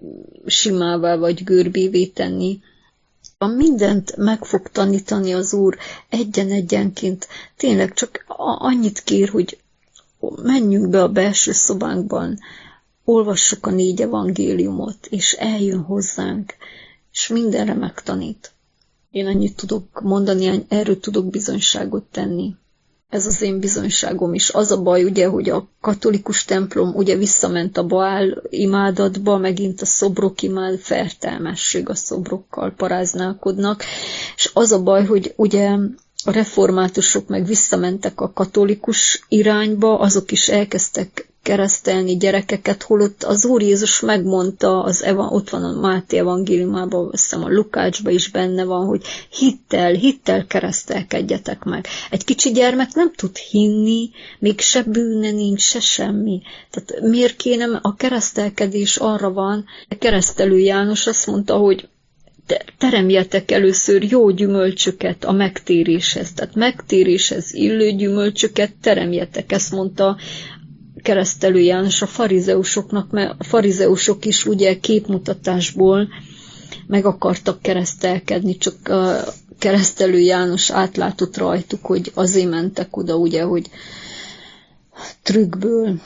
simává vagy görbévé tenni. Mindent meg fog tanítani az Úr egyenként. Tényleg csak annyit kér, hogy menjünk be a belső szobánkban, olvassuk a 4 evangéliumot, és eljön hozzánk, és mindenre megtanít. Én annyit tudok mondani, erről tudok bizonyságot tenni. Ez az én bizonyságom is. Az a baj, ugye, hogy a katolikus templom ugye visszament a Baál imádatba, megint a szobrok fertelmesség, a szobrokkal paráználkodnak, és az a baj, hogy ugye a reformátusok meg visszamentek a katolikus irányba, azok is elkezdtek keresztelni gyerekeket, holott az Úr Jézus megmondta, ott van a Máté evangéliumában, azt hiszem a Lukácsban is benne van, hogy hittel keresztelkedjetek meg. Egy kicsi gyermek nem tud hinni, még se bűne nincs, se semmi. Tehát miért kéne a keresztelkedés arra van, a keresztelő János azt mondta, hogy teremjetek először jó gyümölcsöket a megtéréshez. Tehát megtéréshez illő gyümölcsöket teremjetek, ezt mondta keresztelő János a farizeusoknak, mert a farizeusok is ugye képmutatásból meg akartak keresztelkedni, csak a keresztelő János átlátott rajtuk, hogy azért mentek oda, ugye, hogy trükkből,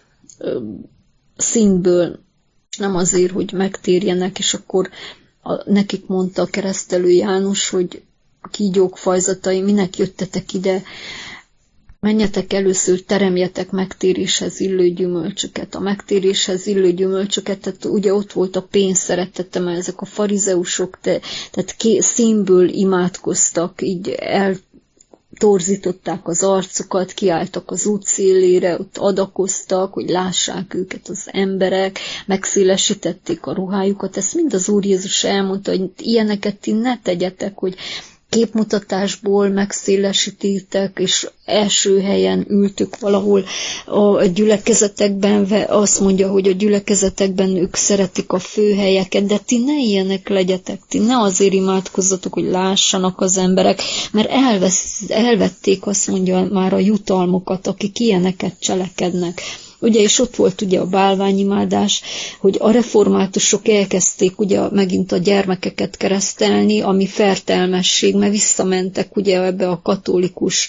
színből, nem azért, hogy megtérjenek, és akkor nekik mondta a keresztelő János, hogy kígyók fajzatai, minek jöttetek ide, menjetek először, teremjetek megtéréshez illő gyümölcsöket. A megtéréshez illő gyümölcsöket, tehát ugye ott volt a pénz szeretete, mert ezek a farizeusok, tehát színből imádkoztak, így eltorzították az arcukat, kiálltak az út szélére, ott adakoztak, hogy lássák őket az emberek, megszélesítették a ruhájukat. Ezt mind az Úr Jézus elmondta, hogy ilyeneket ti ne tegyetek, hogy képmutatásból megszélesítettek, és első helyen ültük valahol a gyülekezetekben, azt mondja, hogy a gyülekezetekben ők szeretik a főhelyeket, de ti ne ilyenek legyetek, ti ne azért imádkozzatok, hogy lássanak az emberek, mert elvették, azt mondja, már a jutalmokat, akik ilyeneket cselekednek. Ugye, és ott volt ugye a bálványimádás, hogy a reformátusok elkezdték ugye megint a gyermekeket keresztelni, ami fertelmesség, mert visszamentek ugye ebbe a katolikus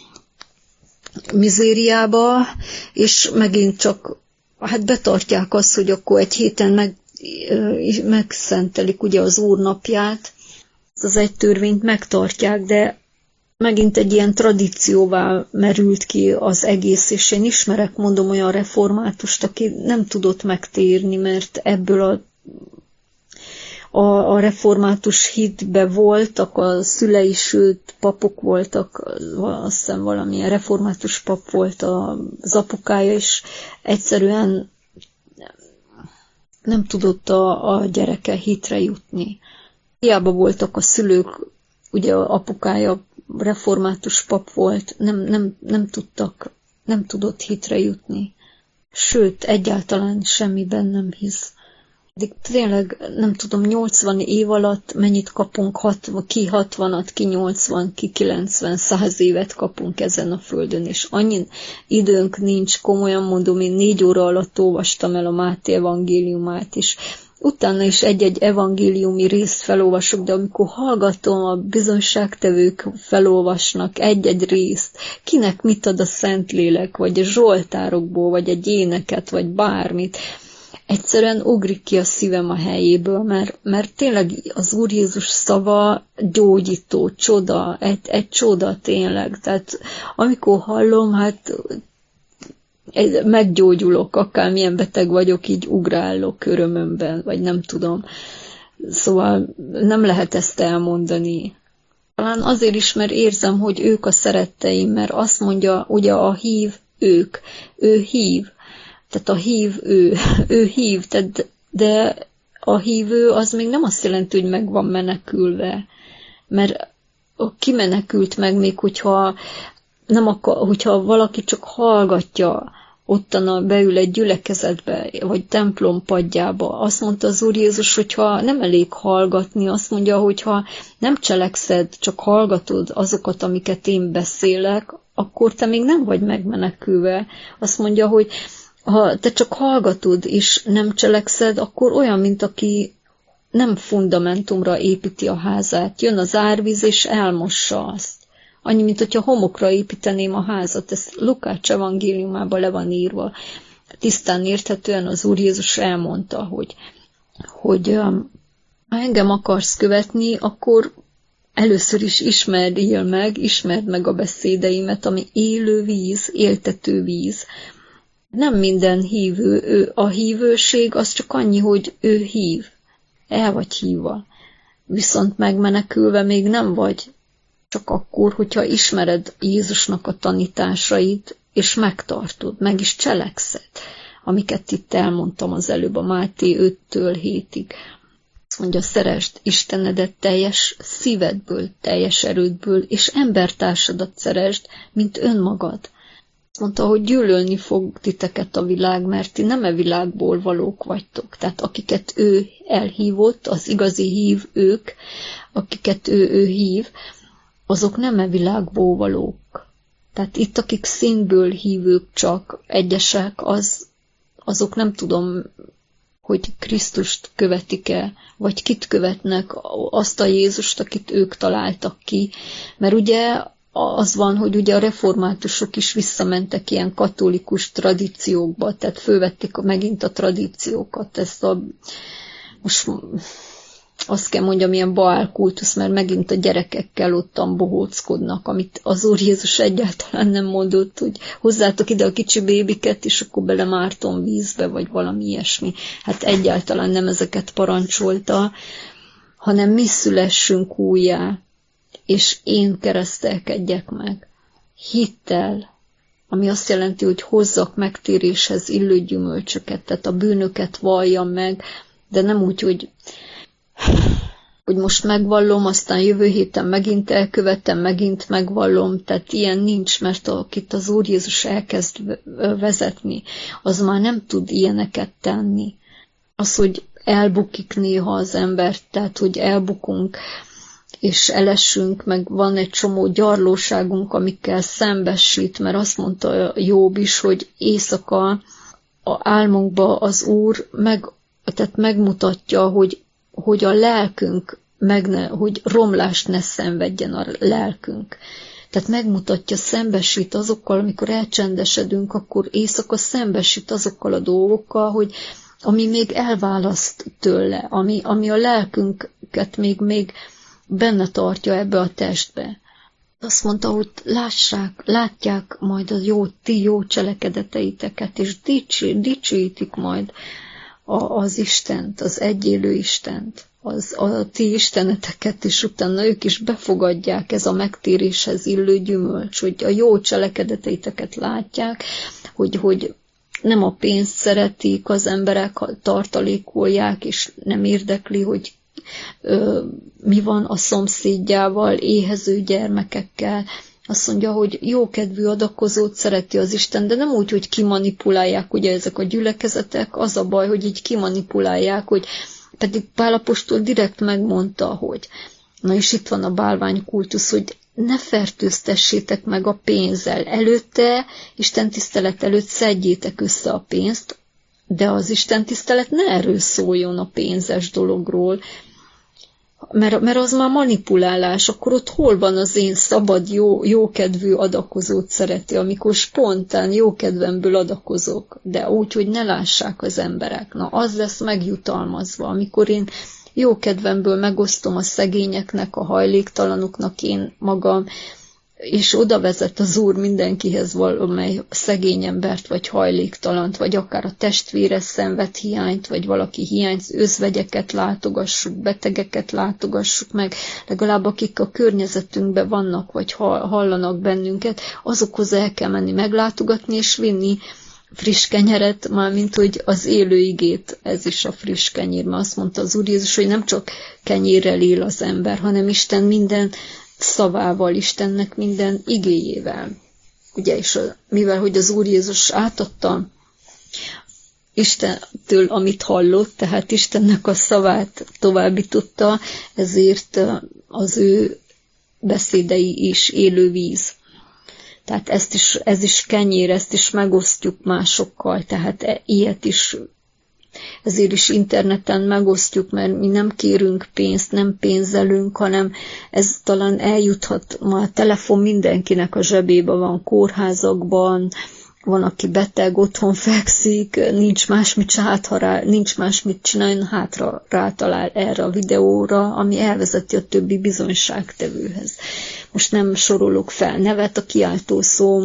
mizériába, és megint csak betartják azt, hogy akkor egy héten megszentelik ugye az Úr napját, az egy törvényt megtartják, de megint egy ilyen tradícióvá merült ki az egész, és én ismerek, mondom, olyan reformátust, aki nem tudott megtérni, mert ebből a református hitbe voltak, a szülei, sőt, papok voltak, azt hiszem valamilyen református pap volt az apukája, és egyszerűen nem tudott a gyereke hitre jutni. Hiába voltak a szülők, ugye a apukája református pap volt, nem tudott hitre jutni. Sőt, egyáltalán semmiben nem hisz. Eddig tényleg, nem tudom, 80 év alatt mennyit kapunk, ki 60-at, ki 80, ki 90, 100 évet kapunk ezen a földön, és annyi időnk nincs, komolyan mondom, én 4 óra alatt olvastam el a Máté evangéliumát is. Utána is egy-egy evangéliumi részt felolvasok, de amikor hallgatom, a bizonyságtevők felolvasnak egy-egy részt, kinek mit ad a Szentlélek, vagy a zsoltárokból, vagy egy éneket, vagy bármit, egyszerűen ugrik ki a szívem a helyéből, mert tényleg az Úr Jézus szava gyógyító, csoda, egy csoda tényleg. Tehát amikor hallom, hát meggyógyulok, akármilyen beteg vagyok, így ugrálok örömömben, vagy nem tudom. Szóval nem lehet ezt elmondani. Talán azért is, mert érzem, hogy ők a szeretteim, mert azt mondja, ugye a hív ők, ő hív. Tehát a hív ő hív, de a hívő az még nem azt jelenti, hogy meg van menekülve. Mert kimenekült meg még, hogyha valaki csak hallgatja, ottan beül egy gyülekezetbe, vagy templom padjába. Azt mondta az Úr Jézus, hogyha nem elég hallgatni, azt mondja, hogyha nem cselekszed, csak hallgatod azokat, amiket én beszélek, akkor te még nem vagy megmenekülve. Azt mondja, hogy ha te csak hallgatod és nem cselekszed, akkor olyan, mint aki nem fundamentumra építi a házát. Jön az árvíz és elmossa azt. Annyi, mint hogyha homokra építeném a házat. Ez Lukács evangéliumában le van írva. Tisztán érthetően az Úr Jézus elmondta, hogy ha engem akarsz követni, akkor először is ismerd meg a beszédeimet, ami élő víz, éltető víz. Nem minden hívő, a hívőség az csak annyi, hogy ő hív, el vagy hívva. Viszont megmenekülve még nem vagy, csak akkor, hogyha ismered Jézusnak a tanításait, és megtartod, meg is cselekszed, amiket itt elmondtam az előbb a Máté 5-től 7-ig. Azt mondja, szeresd Istenedet teljes szívedből, teljes erődből, és embertársadat szeresd, mint önmagad. Azt mondta, hogy gyűlölni fog titeket a világ, mert ti nem e világból valók vagytok. Tehát akiket ő elhívott, az igazi hív ők, akiket ő hív, azok nem e világból valók. Tehát itt, akik színből hívők csak egyesek, azok nem tudom, hogy Krisztust követik-e, vagy kit követnek, azt a Jézust, akit ők találtak ki. Mert ugye az van, hogy ugye a reformátusok is visszamentek ilyen katolikus tradíciókba, tehát fölvették megint a tradíciókat, most azt kell mondjam, ilyen Baál kultusz, mert megint a gyerekekkel ottan bohóckodnak, amit az Úr Jézus egyáltalán nem mondott, hogy hozzátok ide a kicsi bébiket, és akkor belemártom vízbe, vagy valami ilyesmi. Hát egyáltalán nem ezeket parancsolta, hanem mi szülessünk újjá, és én keresztelkedjek meg. Hittel, ami azt jelenti, hogy hozzak megtéréshez illő gyümölcsöket, tehát a bűnöket valljam meg, de nem úgy, hogy most megvallom, aztán jövő héten megint elkövetem, megint megvallom, tehát ilyen nincs, mert akit az Úr Jézus elkezd vezetni, az már nem tud ilyeneket tenni. Az, hogy elbukik néha az ember, tehát hogy elbukunk, és elesünk, meg van egy csomó gyarlóságunk, amikkel szembesít, mert azt mondta Jobb is, hogy éjszaka a álmunkba az Úr tehát megmutatja, hogy a lelkünk, hogy romlást ne szenvedjen a lelkünk. Tehát megmutatja, szembesít azokkal, amikor elcsendesedünk, akkor éjszaka szembesít azokkal a dolgokkal, hogy ami még elválaszt tőle, ami a lelkünket még benne tartja ebbe a testbe. Azt mondta, hogy látják majd ti jó cselekedeteiteket, és dicsőítik majd az Istent, az egyélő Istent, a ti isteneteket, és utána ők is befogadják, ez a megtéréshez illő gyümölcs, hogy a jó cselekedeteiteket látják, hogy nem a pénzt szeretik az emberek, tartalékolják, és nem érdekli, hogy mi van a szomszédjával, éhező gyermekekkel, azt mondja, hogy jókedvű adakozót szereti az Isten, de nem úgy, hogy kimanipulálják ugye ezek a gyülekezetek, az a baj, hogy így kimanipulálják, hogy pedig Pál apostol direkt megmondta, hogy na és itt van a bálványkultusz, hogy ne fertőztessétek meg a pénzzel. Előtte, istentisztelet előtt szedjétek össze a pénzt, de az istentisztelet ne erről szóljon a pénzes dologról, mert az már manipulálás, akkor ott hol van az én szabad, jókedvű adakozót szereti, amikor spontán jókedvemből adakozok, de úgy, hogy ne lássák az emberek. Na, az lesz megjutalmazva, amikor én jókedvemből megosztom a szegényeknek, a hajléktalanoknak én magam, és oda vezet az Úr mindenkihez valamely szegény embert, vagy hajléktalant, vagy akár a testvére szenved hiányt, vagy valaki hiányt, özvegyeket látogassuk, betegeket látogassuk meg, legalább akik a környezetünkben vannak, vagy hallanak bennünket, azokhoz el kell menni meglátogatni, és vinni friss kenyeret, mármint hogy az élő igét, ez is a friss kenyér, mert azt mondta az Úr Jézus, hogy nem csak kenyérrel él az ember, hanem Isten minden szavával, Istennek minden igéjével. Ugye, és mivel, hogy az Úr Jézus átadta Istentől, amit hallott, tehát Istennek a szavát továbbította, ezért az ő beszédei is élő víz. Tehát ez is kenyér, ezt is megosztjuk másokkal, tehát ilyet is, ezért is interneten megosztjuk, mert mi nem kérünk pénzt, nem pénzelünk, hanem ez talán eljuthat, ma a telefon mindenkinek a zsebébe van, kórházakban, van, aki beteg, otthon fekszik, nincs más mit csinálni, hátra rátalál erre a videóra, ami elvezeti a többi bizonyságtevőhez. Most nem sorolok fel nevet, a kiáltószó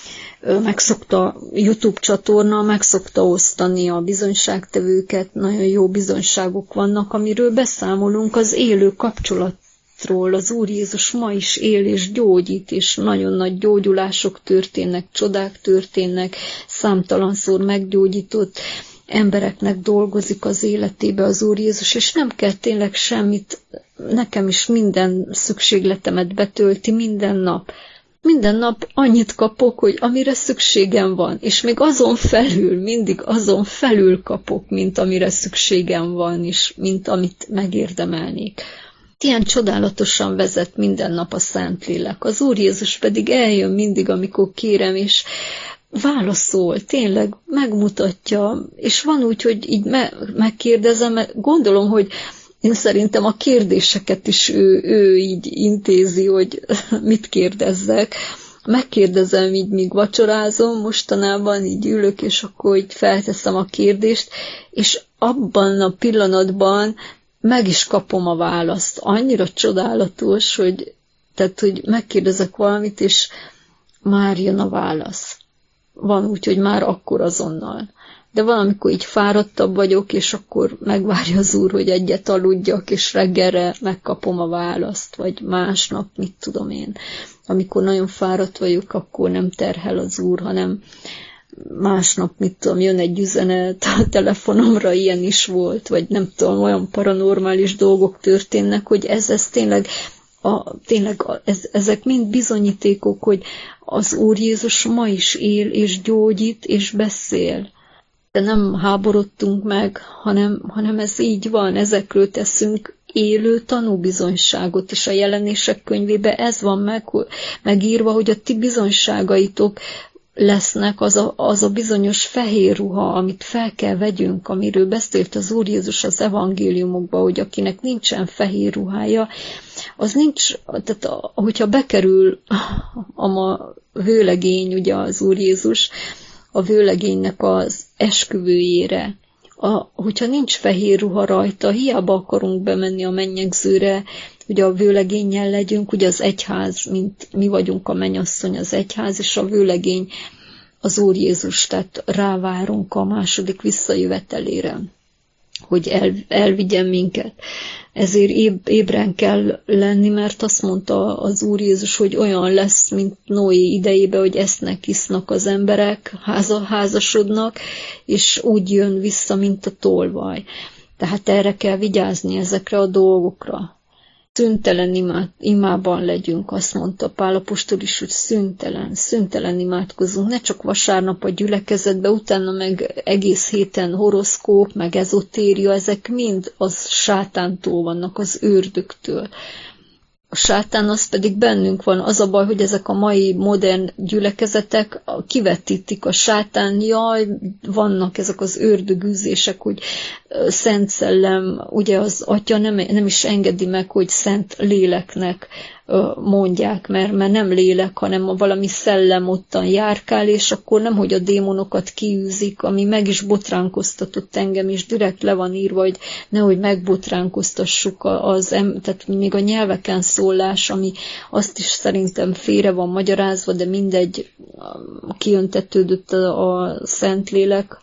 YouTube csatorna megszokta osztani a bizonyságtevőket, nagyon jó bizonyságok vannak, amiről beszámolunk az élő kapcsolatról. Az Úr Jézus ma is él és gyógyít, és nagyon nagy gyógyulások történnek, csodák történnek, számtalanszor meggyógyított embereknek dolgozik az életébe az Úr Jézus, és nem kell tényleg semmit, nekem is minden szükségletemet betölti minden nap. Minden nap annyit kapok, hogy amire szükségem van, és még mindig azon felül kapok, mint amire szükségem van, és mint amit megérdemelnék. Ilyen csodálatosan vezet minden nap a Szentlélek. Az Úr Jézus pedig eljön mindig, amikor kérem, és válaszol, tényleg megmutatja, és van úgy, hogy így megkérdezem, mert gondolom, hogy én szerintem a kérdéseket is ő így intézi, hogy mit kérdezzek. Megkérdezem így, míg vacsorázom, mostanában így ülök, és akkor így felteszem a kérdést, és abban a pillanatban meg is kapom a választ. Annyira csodálatos, hogy megkérdezek valamit, és már jön a válasz. Van úgy, hogy már akkor azonnal. De valamikor így fáradtabb vagyok, és akkor megvárja az Úr, hogy egyet aludjak, és reggelre megkapom a választ, vagy másnap, mit tudom én. Amikor nagyon fáradt vagyok, akkor nem terhel az Úr, hanem másnap, mit tudom, jön egy üzenet a telefonomra, ilyen is volt, vagy nem tudom, olyan paranormális dolgok történnek, hogy ez tényleg, ezek mind bizonyítékok, hogy az Úr Jézus ma is él, és gyógyít, és beszél. De nem háborodtunk meg, hanem ez így van, ezekről teszünk élő tanúbizonyságot, és a Jelenések könyvébe ez van megírva, hogy a ti bizonyságaitok lesznek az a bizonyos fehér ruha, amit fel kell vegyünk, amiről beszélt az Úr Jézus az evangéliumokban, hogy akinek nincsen fehér ruhája, az nincs, tehát hogyha bekerül a vőlegény, ugye az Úr Jézus, a vőlegénynek az esküvőjére, hogyha nincs fehér ruha rajta, hiába akarunk bemenni a mennyegzőre, hogy a vőlegénnyel legyünk, ugye az egyház, mint mi vagyunk a mennyasszony, az egyház, és a vőlegény az Úr Jézus, tehát rávárunk a második visszajövetelére, hogy elvigyen minket. Ezért ébren kell lenni, mert azt mondta az Úr Jézus, hogy olyan lesz, mint Noé idejében, hogy esznek, isznak az emberek, házasodnak, és úgy jön vissza, mint a tolvaj. Tehát erre kell vigyázni, ezekre a dolgokra. szüntelen imában legyünk, azt mondta Pál apostol is, hogy szüntelen imádkozunk, ne csak vasárnap a gyülekezetbe, utána meg egész héten horoszkóp, meg ezotéria, ezek mind az sátántól vannak, az ördögtől. A sátán az pedig bennünk van. Az a baj, hogy ezek a mai modern gyülekezetek kivetítik a sátán, jaj, vannak ezek az ördögűzések, hogy Szent Szellem, ugye az Atya nem is engedi meg, hogy Szent Léleknek mondják, mert nem lélek, hanem valami szellem ottan járkál, és akkor nemhogy a démonokat kiűzik, ami meg is botránkoztatott engem, és direkt le van írva, hogy nehogy megbotránkoztassuk tehát még a nyelveken szólás, ami azt is szerintem félre van magyarázva, de mindegy, kiöntetődött a Szentlélek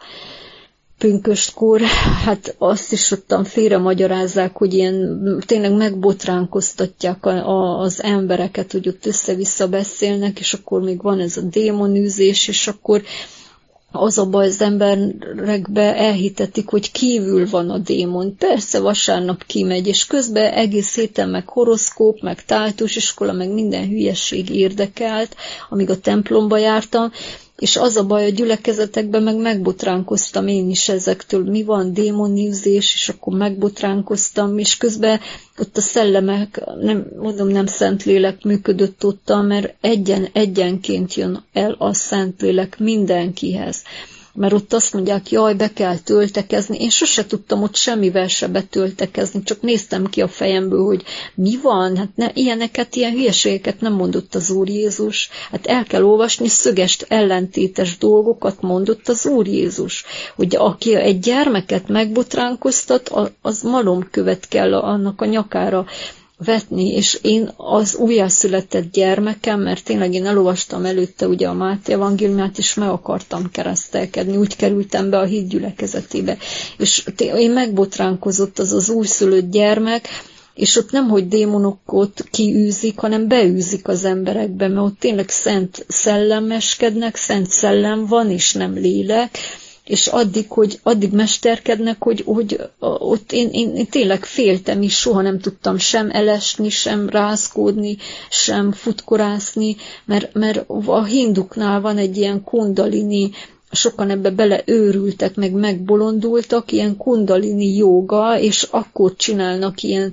pünköstkor, hát azt is ottan félre magyarázzák, hogy ilyen tényleg megbotránkoztatják az embereket, hogy ott össze-vissza beszélnek, és akkor még van ez a démonűzés, és akkor az a baj, az emberekbe elhitetik, hogy kívül van a démon. Persze vasárnap kimegy, és közben egész héten meg horoszkóp, meg táltusiskola, meg minden hülyeség érdekelt, amíg a templomba jártam, és az a baj, a gyülekezetekben meg megbotránkoztam én is ezektől. Mi van? Démonűzés, és akkor megbotránkoztam, és közben ott a szellemek, nem Szentlélek működött ottan, mert egyenként jön el a Szentlélek mindenkihez. Mert ott azt mondják, jaj, be kell töltekezni. Én sose tudtam ott semmivel se betöltekezni, csak néztem ki a fejemből, hogy mi van, hát ilyen hülyeségeket nem mondott az Úr Jézus. Hát el kell olvasni, szögest ellentétes dolgokat mondott az Úr Jézus. Hogy aki egy gyermeket megbotránkoztat, az malomkövet kell annak a nyakára vetni, és én az újjászületett gyermekem, mert tényleg én elolvastam előtte ugye a Máté evangéliumát, és meg akartam keresztelkedni, úgy kerültem be a híd gyülekezetébe. És én megbotránkozott az újszülött gyermek, és ott nemhogy démonokot kiűzik, hanem beűzik az emberekbe, mert ott tényleg szent szellemeskednek, szent szellem van, és nem lélek, és addig mesterkednek, hogy ott én tényleg féltem is, soha nem tudtam sem elesni, sem rázkódni, sem futkorászni, mert a hinduknál van egy ilyen kundalini, sokan ebbe beleőrültek, meg megbolondultak, ilyen kundalini jóga, és akkor csinálnak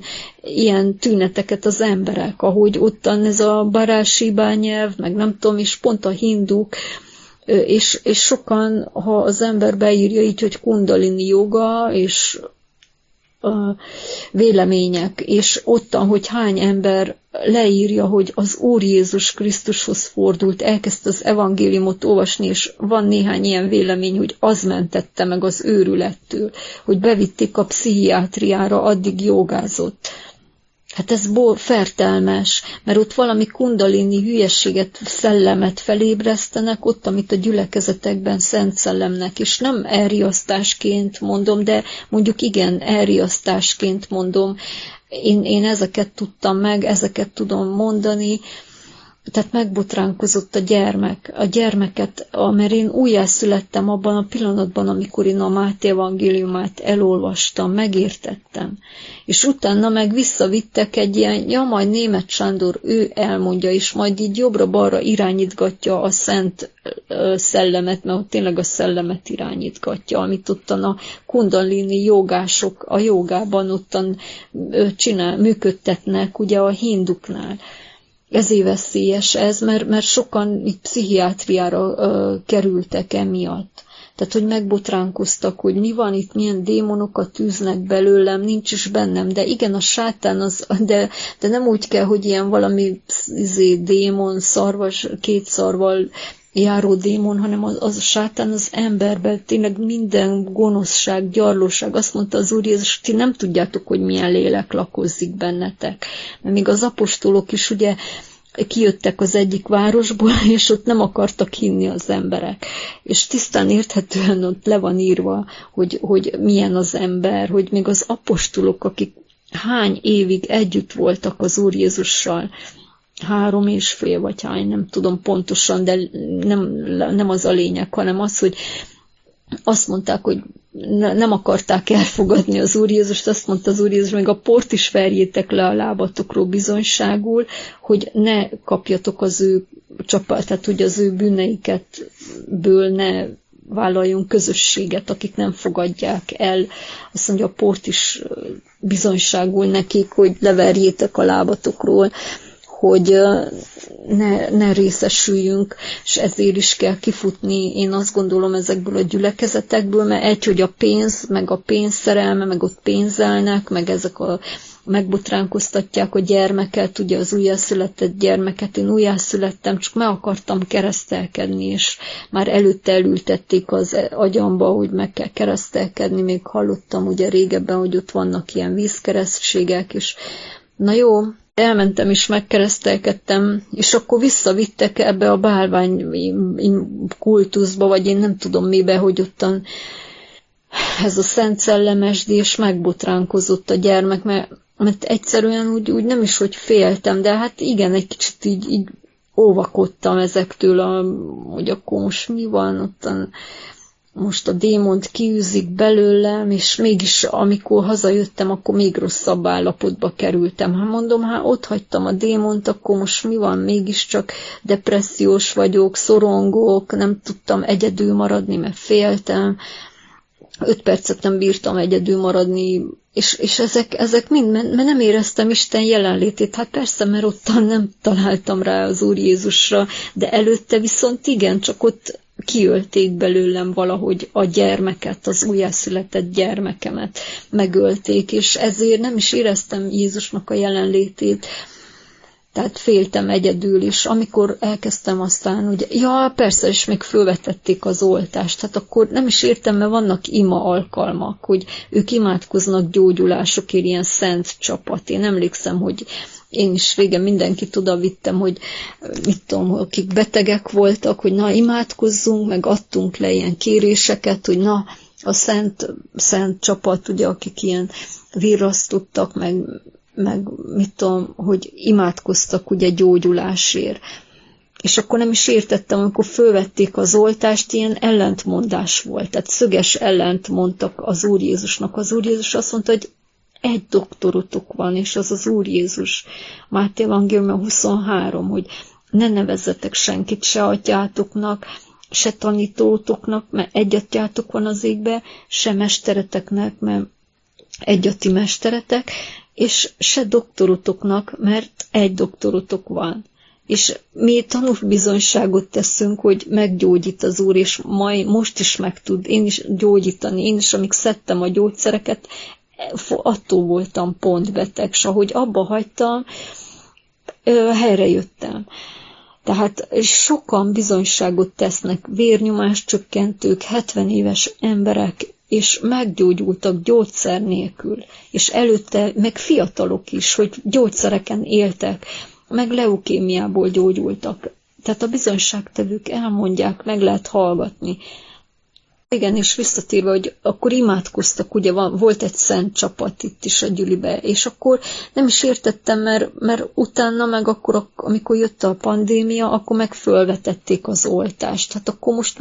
ilyen tüneteket az emberek, ahogy ottan ez a barásibá nyelv, meg nem tudom, és pont a hinduk, és sokan, ha az ember beírja így, hogy kundalini joga, és vélemények, és ottan, hogy hány ember leírja, hogy az Úr Jézus Krisztushoz fordult, elkezdte az evangéliumot olvasni, és van néhány ilyen vélemény, hogy az mentette meg az őrülettől, hogy bevitték a pszichiátriára, addig jogázott. Hát ez fertelmes, mert ott valami kundalini hülyességet, szellemet felébresztenek, ott, amit a gyülekezetekben Szent Szellemnek, és nem elriasztásként mondom, de mondjuk igen, elriasztásként mondom. Én ezeket tudtam meg, ezeket tudom mondani, tehát megbotránkozott a gyermeket, mert én újjászülettem abban a pillanatban, amikor én a Máté evangéliumát elolvastam, megértettem. És utána meg visszavittek egy ilyen, majd Németh Sándor, ő elmondja, és majd így jobbra-balra irányítgatja a szent szellemet, mert ott tényleg a szellemet irányítgatja, amit ottan a kundalini jogások a jogában ottan működtetnek, ugye a hinduknál. Ezért veszélyes ez, mert sokan itt pszichiátriára kerültek emiatt. Tehát, hogy megbotránkoztak, hogy mi van itt, milyen démonokat űznek belőlem, nincs is bennem. De igen, a sátán, de nem úgy kell, hogy ilyen valami démon, szarvas, két szarval járó démon, hanem az a sátán az emberben, tényleg minden gonoszság, gyarlóság. Azt mondta az Úr Jézus, ti nem tudjátok, hogy milyen lélek lakozik bennetek. Mert még az apostolok is ugye kijöttek az egyik városból, és ott nem akartak hinni az emberek. És tisztán érthetően ott le van írva, hogy milyen az ember, hogy még az apostolok, akik hány évig együtt voltak az Úr Jézussal, 3,5 vagy hány, nem tudom pontosan, de nem az a lényeg, hanem az, hogy azt mondták, hogy nem akarták elfogadni az Úr Jézust, azt mondta az Úr Jézus, még a port is verjétek le a lábatokról bizonyságul, hogy ne kapjatok az ő tehát hogy az ő bűneiketből ne vállaljunk közösséget, akik nem fogadják el. Azt mondja, a port is bizonyságul nekik, hogy leverjétek a lábatokról, hogy ne részesüljünk, és ezért is kell kifutni, én azt gondolom, ezekből a gyülekezetekből, mert hogy a pénz, meg a pénzszerelme, meg ott pénzelnek, meg ezek megbotránkoztatják a gyermeket, ugye az újjászületett gyermeket, én újjászülettem, csak meg akartam keresztelkedni, és már előtte elültették az agyamba, hogy meg kell keresztelkedni, még hallottam ugye régebben, hogy ott vannak ilyen vízkeresztségek, és na jó, elmentem és megkeresztelkedtem, és akkor visszavittek ebbe a bálvány kultuszba, vagy én nem tudom mibe, hogy ottan ez a Szent Szellemesdi, és megbotránkozott a gyermek, mert egyszerűen úgy nem is, hogy féltem, de hát igen, egy kicsit így óvakodtam ezektől, hogy akkor most mi van, ottan most a démont kiűzik belőlem, és mégis amikor hazajöttem, akkor még rosszabb állapotba kerültem. Ha mondom, ott hagytam a démont, akkor most mi van, mégiscsak depressziós vagyok, szorongok, nem tudtam egyedül maradni, mert féltem. 5 percet nem bírtam egyedül maradni, és ezek mind, mert nem éreztem Isten jelenlétét. Hát persze, mert ottan nem találtam rá az Úr Jézusra, de előtte viszont igen, csak ott kiölték belőlem valahogy a gyermeket, az újjászületett gyermekemet megölték, és ezért nem is éreztem Jézusnak a jelenlétét, tehát féltem egyedül is. Amikor elkezdtem aztán, ugye, persze, és még fölvetették az oltást, hát akkor nem is értem, mert vannak ima alkalmak, hogy ők imádkoznak gyógyulásokért, ilyen szent csapat. Én emlékszem, hogy én is régen mindenkit oda vittem, hogy mit tudom, akik betegek voltak, hogy na, imádkozzunk, meg adtunk le ilyen kéréseket, hogy na, a szent csapat, ugye, akik ilyen virrasztottak, meg mit tudom, hogy imádkoztak ugye gyógyulásért. És akkor nem is értettem, amikor fölvették az oltást, ilyen ellentmondás volt. Tehát szöges ellent mondtak az Úr Jézusnak. Az Úr Jézus azt mondta, hogy egy doktorotok van, és az az Úr Jézus. Máté Evangélium 23, hogy ne nevezzetek senkit se atyátoknak, se tanítótoknak, mert egy atyátok van az égbe, se mestereteknek, mert egy a ti mesteretek, és se doktorotoknak, mert egy doktorotok van. És mi tanúbizonyságot teszünk, hogy meggyógyít az Úr, és most is meg tud én is gyógyítani. Én is, amíg szedtem a gyógyszereket, attól voltam pont beteg, s ahogy abba hagytam, helyre jöttem. Tehát sokan bizonyságot tesznek, vérnyomás csökkentők, 70 éves emberek, és meggyógyultak gyógyszer nélkül, és előtte meg fiatalok is, hogy gyógyszereken éltek, meg leukémiából gyógyultak. Tehát a bizonyságtevők elmondják, meg lehet hallgatni. Igen, és visszatérve, hogy akkor imádkoztak, ugye volt egy szent csapat itt is a gyülibe, és akkor nem is értettem, mert utána meg akkor, amikor jött a pandémia, akkor meg fölvetették az oltást. Hát akkor most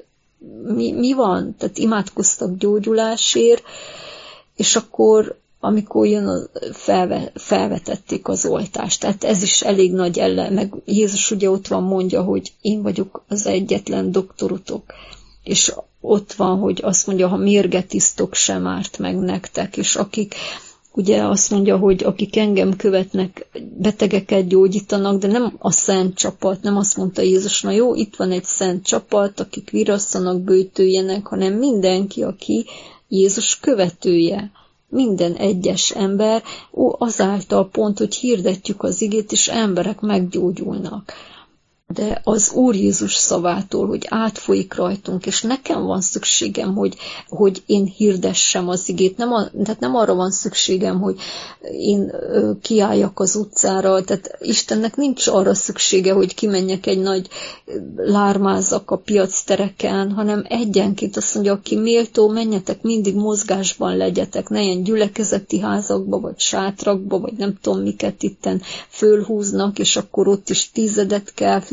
mi van? Tehát imádkoztak gyógyulásért, és akkor, amikor jön, felvetették az oltást. Tehát ez is elég nagy ellen, meg Jézus ugye ott van, mondja, hogy én vagyok az egyetlen doktorotok, és ott van, hogy azt mondja, ha mérget isztok, sem árt meg nektek, és akik, ugye azt mondja, hogy akik engem követnek, betegeket gyógyítanak, de nem a szent csapat, nem azt mondta Jézus, na jó, itt van egy szent csapat, akik virasszanak, böjtöljenek, hanem mindenki, aki Jézus követője. Minden egyes ember, azáltal pont, hogy hirdetjük az igét, és emberek meggyógyulnak. De az Úr Jézus szavától, hogy átfolyik rajtunk, és nekem van szükségem, hogy én hirdessem az igét. Tehát nem arra van szükségem, hogy én kiálljak az utcára, tehát Istennek nincs arra szüksége, hogy kimenjek egy nagy lármázzak a piactereken, hanem egyenként azt mondja, aki méltó, menjetek, mindig mozgásban legyetek, ne ilyen gyülekezeti házakba, vagy sátrakba, vagy nem tudom miket itten fölhúznak, és akkor ott is 10 kell fizetni,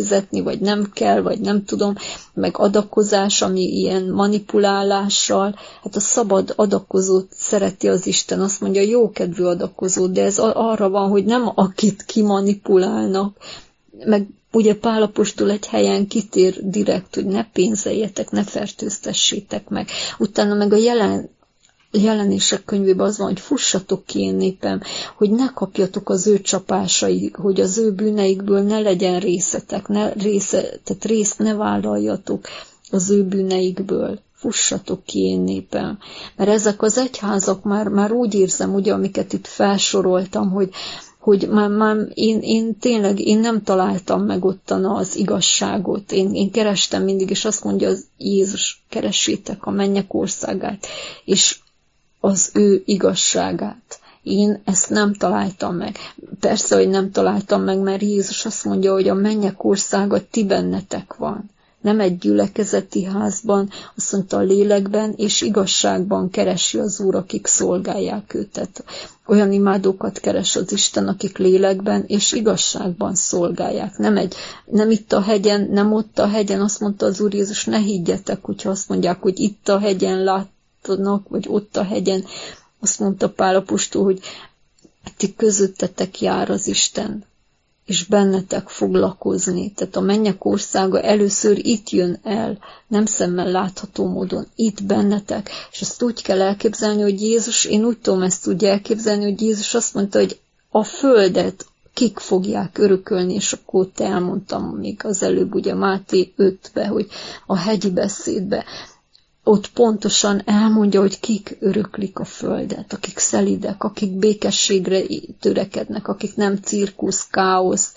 fizetni, vagy nem kell, vagy nem tudom, meg adakozás, ami ilyen manipulálással, hát a szabad adakozót szereti az Isten, azt mondja, jókedvű adakozót, de ez arra van, hogy nem akit kimanipulálnak, meg ugye Pál apostol egy helyen kitér direkt, hogy ne pénzeljetek, ne fertőztessétek meg. Utána meg a Jelenések könyvében az van, hogy fussatok ki, én népem, hogy ne kapjatok az ő csapásai, hogy az ő bűneikből ne legyen részetek, tehát részt ne vállaljatok az ő bűneikből. Fussatok ki, én népem. Mert ezek az egyházak már úgy érzem, ugye, amiket itt felsoroltam, hogy már én tényleg nem találtam meg ottan az igazságot. Én kerestem mindig, és azt mondja az Jézus, keressétek a mennyek országát, és az ő igazságát. Én ezt nem találtam meg. Persze, hogy nem találtam meg, mert Jézus azt mondja, hogy a mennyek országa ti bennetek van. Nem egy gyülekezeti házban, azt mondta, a lélekben és igazságban keresi az Úr, akik szolgálják őt. Tehát olyan imádókat keres az Isten, akik lélekben és igazságban szolgálják. Nem itt a hegyen, nem ott a hegyen, azt mondta az Úr Jézus, ne higgyetek, hogyha azt mondják, hogy itt a hegyen látnak, vagy ott a hegyen. Azt mondta Pál apostol, hogy ti közöttetek jár az Isten, és bennetek fog lakozni. Tehát a mennyek országa először itt jön el, nem szemmel látható módon, itt bennetek. És ezt úgy kell elképzelni, hogy Jézus, én úgy tudom ezt úgy elképzelni, hogy Jézus azt mondta, hogy a földet kik fogják örökölni, és akkor te elmondtam még az előbb, ugye Máté 5-be, hogy a hegyi beszédbe, ott pontosan elmondja, hogy kik öröklik a földet, akik szelidek, akik békességre törekednek, akik nem cirkusz, káosz,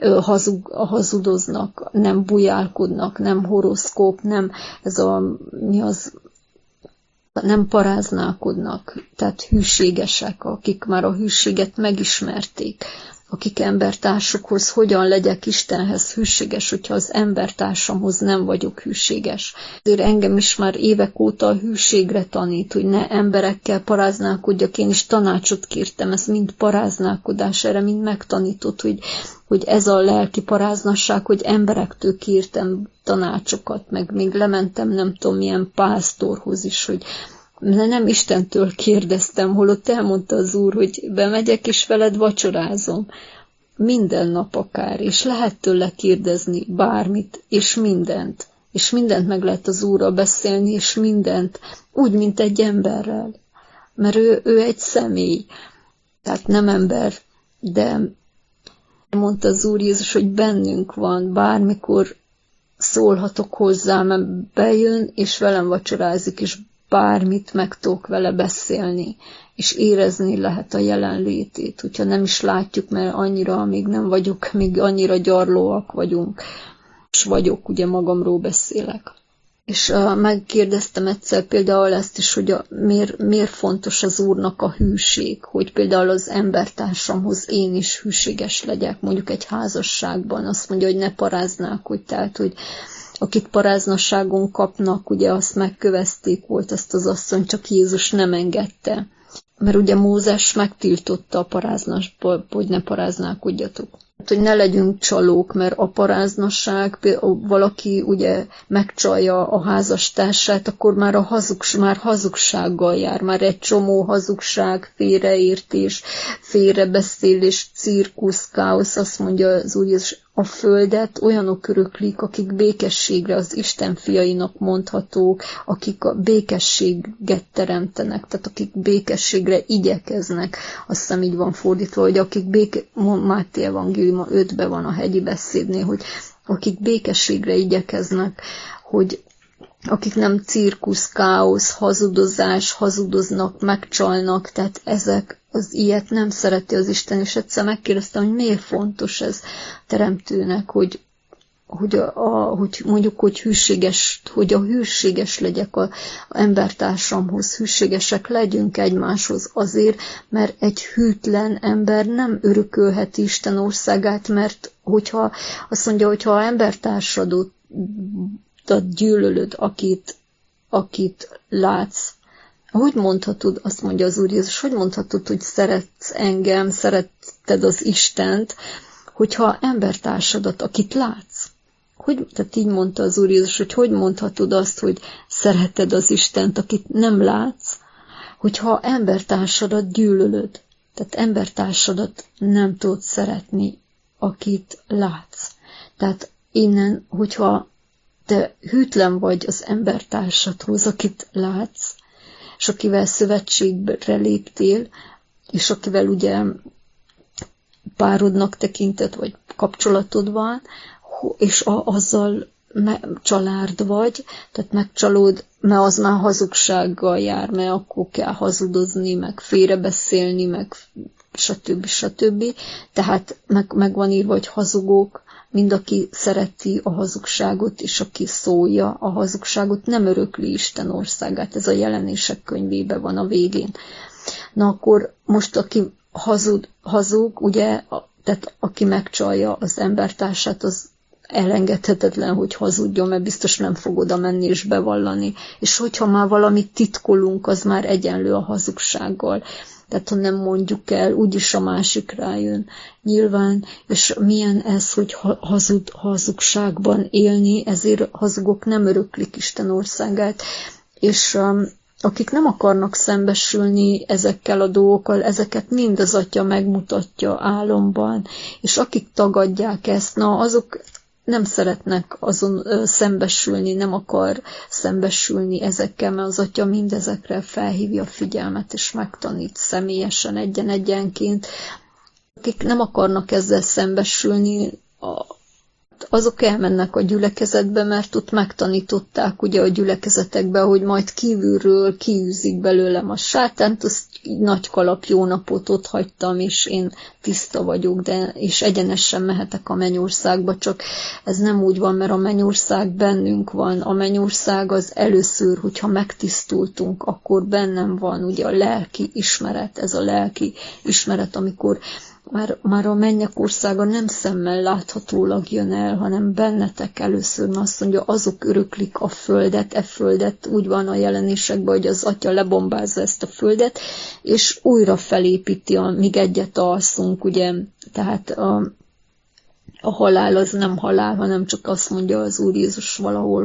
hazudoznak, nem bujálkodnak, nem horoszkóp, nem paráználkodnak, tehát hűségesek, akik már a hűséget megismerték, akik embertársokhoz hogyan legyek Istenhez hűséges, hogyha az embertársamhoz nem vagyok hűséges. Ezért engem is már évek óta a hűségre tanít, hogy ne emberekkel paráználkodjak, én is tanácsot kértem, ez mind paráználkodás, erre mind megtanított, hogy ez a lelki paráznasság, hogy emberektől kértem tanácsokat, meg még lementem nem tudom milyen pásztorhoz is, hogy nem Istentől kérdeztem, holott elmondta az Úr, hogy bemegyek és veled vacsorázom. Minden nap akár, és lehet tőle kérdezni bármit, és mindent. És mindent meg lehet az Úrral beszélni, és mindent, úgy, mint egy emberrel. Mert ő egy személy, tehát nem ember, de mondta az Úr Jézus, hogy bennünk van, bármikor szólhatok hozzá, mert bejön, és velem vacsorázik, és bármit meg tudok vele beszélni, és érezni lehet a jelenlétét, hogyha nem is látjuk, mert annyira még nem vagyok, még annyira gyarlóak vagyunk, és vagyok, ugye magamról beszélek. És megkérdeztem egyszer például ezt is, hogy miért fontos az Úrnak a hűség, hogy például az embertársamhoz én is hűséges legyek, mondjuk egy házasságban, azt mondja, hogy ne paráználkodj, tehát, hogy akik paráznasságon kapnak, ugye azt megkövezték volt azt az asszony, csak Jézus nem engedte. Mert ugye Mózes megtiltotta a paráznasból, hogy ne paráználkodjatok. Hogy ne legyünk csalók, mert a paráznasság, valaki ugye megcsalja a házastársát, akkor már már hazugsággal jár, már egy csomó hazugság, félreértés, félrebeszélés, cirkusz, káosz, azt mondja az Úr Jézus, a földet olyanok öröklik, akik békességre az Isten fiainak mondhatók, akik a békességet teremtenek, tehát akik békességre igyekeznek, azt hiszem így van fordítva, hogy akik Máté evangéliuma 5-ben van a hegyi beszédnél, hogy akik békességre igyekeznek, hogy akik nem cirkusz, káosz, hazudozás, hazudoznak, megcsalnak, tehát az ilyet nem szereti az Isten, és egyszer megkérdeztem, hogy miért fontos ez teremtőnek, hogy mondjuk, hogy hűséges legyek az embertársamhoz, hűségesek legyünk egymáshoz azért, mert egy hűtlen ember nem örökölheti Isten országát, mert hogyha azt mondja, hogyha embertársadat gyűlölöd, akit látsz, hogy mondhatod, azt mondja az Úr Jézus, hogy mondhatod, hogy szeretsz engem, szeretted az Istent, hogyha embertársadat, akit látsz. tehát így mondta az Úr Jézus, hogy mondhatod azt, hogy szereted az Istent, akit nem látsz, hogyha embertársadat gyűlölöd. Tehát embertársadat nem tudod szeretni, akit látsz. Tehát innen, hogyha te hűtlen vagy az embertársadhoz, akit látsz, és akivel szövetségre léptél, és akivel ugye párodnak tekinted, vagy kapcsolatod van, és azzal család vagy, tehát megcsalód, mert az már hazugsággal jár, mert akkor kell hazudozni, meg félrebeszélni, meg stb. Tehát meg van írva, hogy hazugok, mind aki szereti a hazugságot, és aki szólja a hazugságot, nem örökli Isten országát. Ez a Jelenések könyvében van a végén. Na akkor most aki hazug, ugye, tehát aki megcsalja az embertársát, az elengedhetetlen, hogy hazudjon, mert biztos nem fog oda menni és bevallani. És hogyha már valamit titkolunk, az már egyenlő a hazugsággal. Tehát ha nem mondjuk el, úgyis a másik rájön. Nyilván, és milyen ez, hogy hazugságban élni, ezért hazugok nem öröklik Isten országát. És akik nem akarnak szembesülni ezekkel a dolgokkal, ezeket mind az Atya megmutatja álomban, és akik tagadják ezt, na azok nem szeretnek azon szembesülni, nem akar szembesülni ezekkel, mert az Atya mindezekre felhívja a figyelmet, és megtanít személyesen, egyenként. Akik nem akarnak ezzel szembesülni, azok elmennek a gyülekezetbe, mert ott megtanították ugye a gyülekezetekbe, hogy majd kívülről kiűzik belőlem a sátánt, azt nagy kalap, jó napot ott hagytam, és én tiszta vagyok, és egyenesen mehetek a mennyországba, csak ez nem úgy van, mert a mennyország bennünk van. A mennyország az először, hogyha megtisztultunk, akkor bennem van ugye a lelki ismeret, ez a lelki ismeret, amikor már a mennyek országa nem szemmel láthatólag jön el, hanem bennetek először, mert azt mondja, azok öröklik a földet, úgy van a Jelenésekben, hogy az Atya lebombázza ezt a földet, és újra felépíti, míg egyet alszunk, ugye, tehát a halál az nem halál, hanem csak azt mondja az Úr Jézus valahol,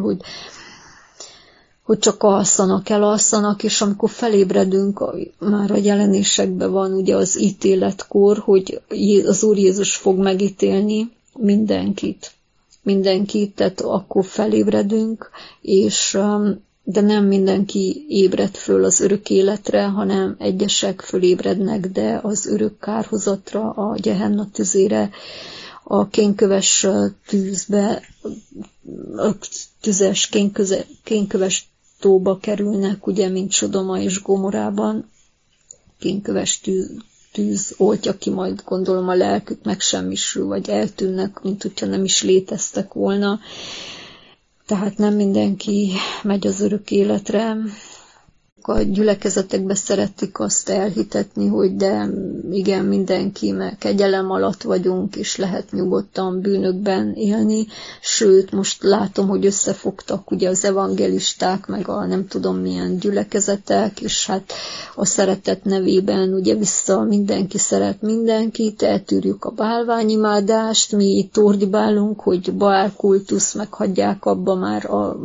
hogy csak elalszanak, és amikor felébredünk, már a Jelenésekben van ugye az ítéletkor, hogy az Úr Jézus fog megítélni mindenkit, tehát akkor felébredünk, de nem mindenki ébred föl az örök életre, hanem egyesek fölébrednek, de az örök kárhozatra, a Gehenna tüzére, a kénköves tűzbe, a tüzes kénköves tóba kerülnek, ugye, mint Sodoma és Gomorában. Kénköves tűz oltja ki, majd gondolom a lelkük megsemmisül, vagy eltűnnek, mint hogyha nem is léteztek volna. Tehát nem mindenki megy az örök életre. A gyülekezetekbe szeretik azt elhitetni, hogy de igen, mindenki, mert kegyelem alatt vagyunk, és lehet nyugodtan bűnökben élni. Sőt, most látom, hogy összefogtak ugye az evangelisták, meg a nem tudom milyen gyülekezetek, és hát a szeretet nevében ugye mindenki szeret mindenkit, eltűrjük a bálványimádást, mi itt ordibálunk, hogy Baál kultusz, meghagyják abba már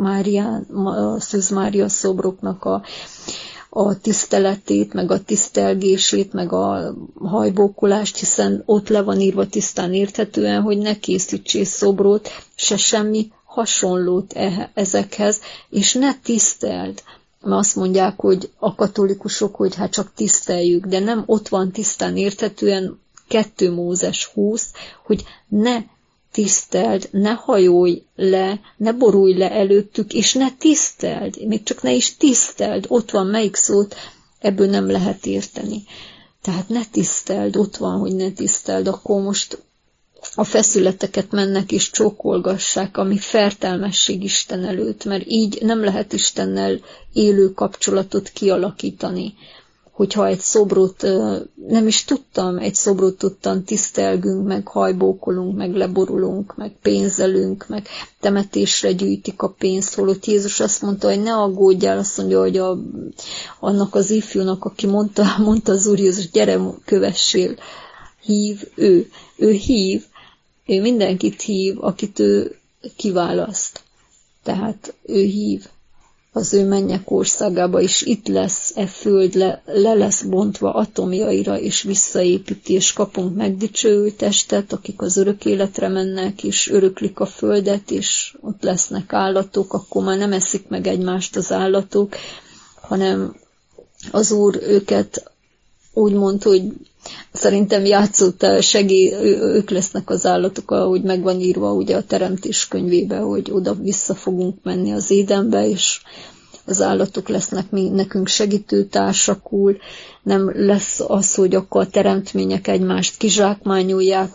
a Szűz Mária szobroknak a tiszteletét, meg a tisztelgését, meg a hajbókolást, hiszen ott le van írva tisztán érthetően, hogy ne készítsél szobrot, se semmi hasonlót ezekhez, és ne tiszteld. Mert azt mondják, hogy a katolikusok, hogy hát csak tiszteljük, de nem ott van tisztán érthetően 2 Mózes 20, hogy ne tiszteld, ne hajolj le, ne borulj le előttük, és ne tiszteld, még csak ne is tiszteld, ott van melyik szót, ebből nem lehet érteni. Tehát ne tiszteld, ott van, hogy ne tiszteld, akkor most a feszületeket mennek és csókolgassák, ami fertelmesség Isten előtt, mert így nem lehet Istennel élő kapcsolatot kialakítani. Hogyha egy szobrot, nem is tudtam, egy szobrot tudtam, tisztelgünk, meg hajbókolunk, meg leborulunk, meg pénzelünk, meg temetésre gyűjtik a pénzt, holott Jézus azt mondta, hogy ne aggódjál, azt mondja, hogy annak az ifjúnak, aki mondta az Úr Jézus, gyere, kövessél, hív ő hív, ő mindenkit hív, akit ő kiválaszt. Tehát ő hív az ő mennyek országába, és itt lesz föld, le lesz bontva atomjaira, és visszaépíti, és kapunk megdicsőült testet, akik az örök életre mennek, és öröklik a földet, és ott lesznek állatok, akkor már nem eszik meg egymást az állatok, hanem az Úr őket úgy mondta, hogy szerintem játszotta ők lesznek az állatok, ahogy meg van írva ugye a Teremtés könyvébe, hogy oda vissza fogunk menni az Édenbe, és az állatok lesznek nekünk segítőtársakul, nem lesz az, hogy akkor a teremtmények egymást kizsákmányolják,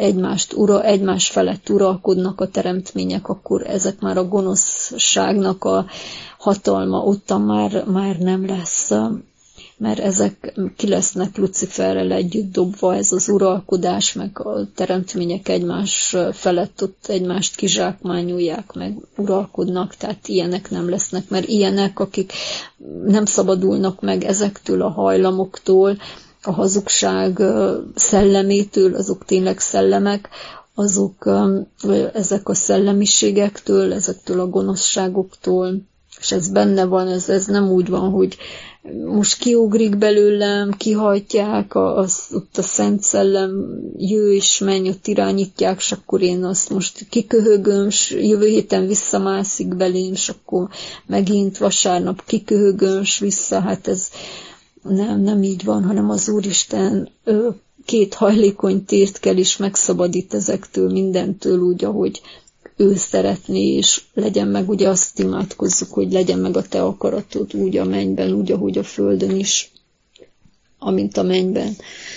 egymás felett uralkodnak a teremtmények, akkor ezek már a gonoszságnak a hatalma ottan már nem lesz, mert ezek ki lesznek Luciferrel együtt dobva, ez az uralkodás, meg a teremtmények egymás felett ott egymást kizsákmányolják, meg uralkodnak, tehát ilyenek nem lesznek, mert ilyenek, akik nem szabadulnak meg ezektől a hajlamoktól, a hazugság szellemétől, azok tényleg szellemek, azok ezek a szellemiségektől, ezektől a gonoszságoktól, és ez benne van, ez nem úgy van, hogy most kiugrik belőlem, kihajtják, ott a Szent Szellem jő és menj, ott irányítják, és akkor én azt most kiköhögöm, és jövő héten visszamászik belém, és akkor megint vasárnap kiköhögöm, és vissza, hát ez nem így van, hanem az Úristen két hajlékony tért kell, és megszabadít ezektől, mindentől úgy, ahogy ő szeretné, és legyen meg, ugye azt imádkozzuk, hogy legyen meg a te akaratod úgy a mennyben, úgy, ahogy a földön is, amint a mennyben.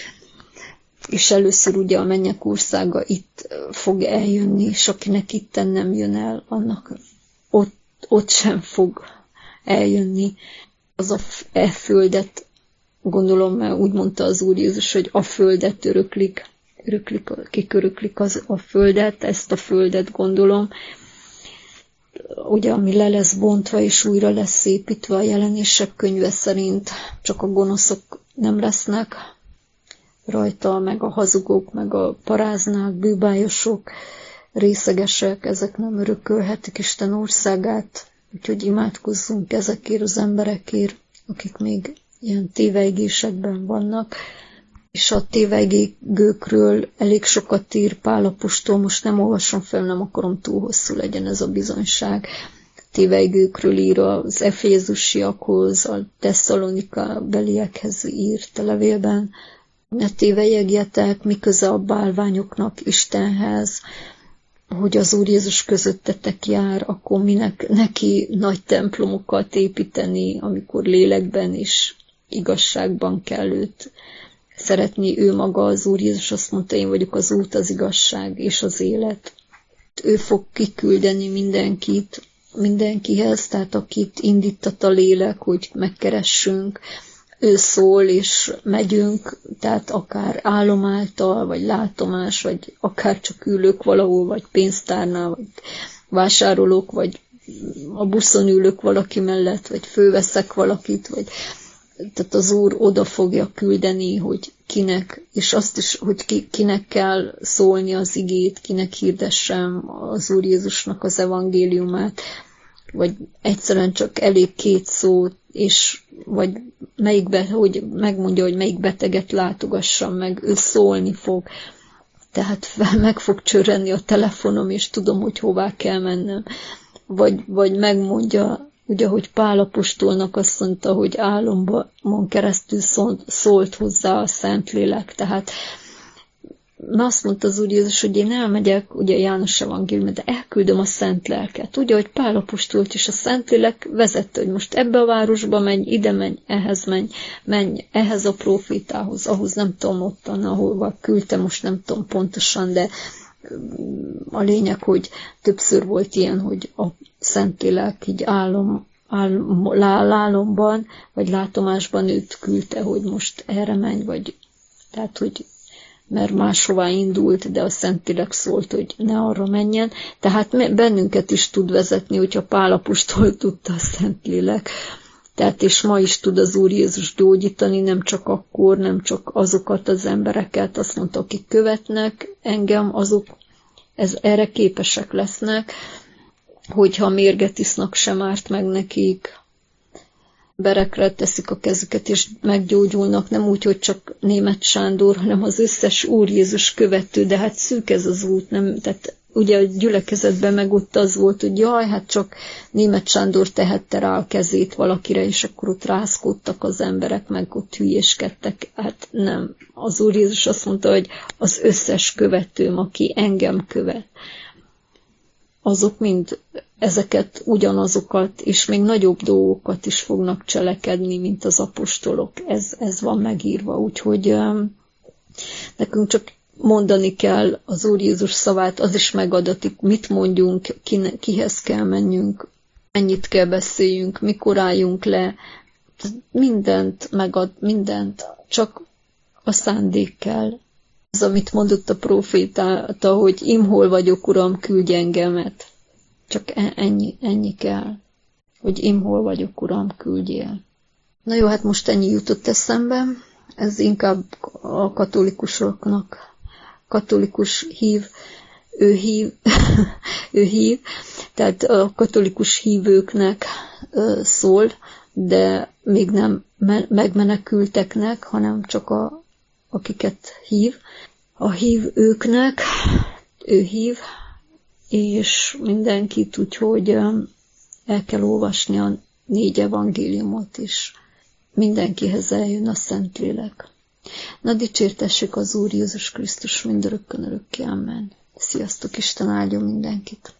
És először ugye a mennyek országa itt fog eljönni, és akinek itten nem jön el, annak ott sem fog eljönni. Az a földet, gondolom, mert úgy mondta az Úr Jézus, hogy a földet kik öröklik a földet, ezt a földet gondolom, ugye, ami le lesz bontva és újra lesz építve a Jelenések könyve szerint, csak a gonoszok nem lesznek rajta, meg a hazugok, meg a paráznák, bűbájosok, részegesek, ezek nem örökölhetik Isten országát, úgyhogy imádkozzunk ezekért az emberekért, akik még ilyen tévejgésekben vannak, és a tévejgőkről elég sokat ír Pál apostol, most nem olvasom fel, nem akarom túl hosszú legyen ez a bizonyság. Tévejgőkről ír az efézusiakhoz, a Tesszalonika beliekhez írt a levélben. Ne tévejegjetek, mi köze a bálványoknak Istenhez, hogy az Úr Jézus közöttetek jár, akkor minek neki nagy templomokat építeni, amikor lélekben és igazságban kell őt szeretni. Ő maga, az Úr Jézus azt mondta, én vagyok az út, az igazság és az élet. Ő fog kiküldeni mindenkihez, tehát akit indítat a lélek, hogy megkeressünk, ő szól, és megyünk, tehát akár álom által, vagy látomás, vagy akár csak ülök valahol, vagy pénztárnál, vagy vásárolok, vagy a buszon ülök valaki mellett, vagy fölveszek valakit, vagy tehát az Úr oda fogja küldeni, hogy kinek, és azt is, hogy kinek kell szólni az igét, kinek hirdessem az Úr Jézusnak az evangéliumát, vagy egyszerűen csak elég két szót, és vagy hogy megmondja, hogy melyik beteget látogassam meg, ő szólni fog. Tehát meg fog csörrenni a telefonom, és tudom, hogy hová kell mennem. Vagy megmondja, ugye, hogy Pál apostolnak azt mondta, hogy álomban keresztül szólt hozzá a Szentlélek. Tehát azt mondta az Úr Jézus, hogy én elmegyek, ugye János evangélium, de elküldöm a Szent Lelket. Ugye, hogy Pál apostolt is a Szentlélek vezette, hogy most ebbe a városba menj, ide menj ehhez a profétához, ahhoz nem tudom ottan, ahova küldte, most nem tudom pontosan, de a lényeg, hogy többször volt ilyen, hogy a Szentlélek így álomban, vagy látomásban őt küldte, hogy most erre menj, vagy tehát, hogy mert máshová indult, de a Szentlélek szólt, hogy ne arra menjen. Tehát bennünket is tud vezetni, hogyha Pál apostol tudta a Szentlélek. Tehát és ma is tud az Úr Jézus gyógyítani, nem csak akkor, nem csak azokat az embereket, azt mondta, akik követnek engem, erre képesek lesznek, hogyha mérget isznak, sem árt meg nekik, berekre teszik a kezüket, és meggyógyulnak, nem úgy, hogy csak Németh Sándor, hanem az összes Úr Jézus követő, de hát szűk ez az út, nem, tehát ugye a gyülekezetben meg ott az volt, hogy jaj, hát csak Németh Sándor tehette rá a kezét valakire, és akkor ott rászkódtak az emberek, meg ott hülyéskedtek. Hát nem. Az Úr Jézus azt mondta, hogy az összes követőm, aki engem követ, azok mind ezeket ugyanazokat, és még nagyobb dolgokat is fognak cselekedni, mint az apostolok. Ez van megírva, úgyhogy nekünk csak mondani kell az Úr Jézus szavát, az is megadatik, mit mondjunk, kihez kell menjünk, mennyit kell beszéljünk, mikor álljunk le, mindent megad, mindent, csak a szándék kell. Az, amit mondott a próféta, hogy imhol vagyok, Uram, küldj engemet. Csak ennyi kell, hogy imhol vagyok, Uram, küldjél. Na jó, hát most ennyi jutott eszembe, ez inkább a katolikusoknak, katolikus hív, ő hív, tehát a katolikus hívőknek szól, de még nem megmenekülteknek, hanem csak akiket hív. A hívőknek, ő hív, és mindenkit, úgyhogy el kell olvasni a 4 evangéliumot is. Mindenkihez eljön a Szentlélek. Na, dicsértessük az Úr Jézus Krisztus mindörökkön örökké, amen. Sziasztok, Isten áldjon mindenkit!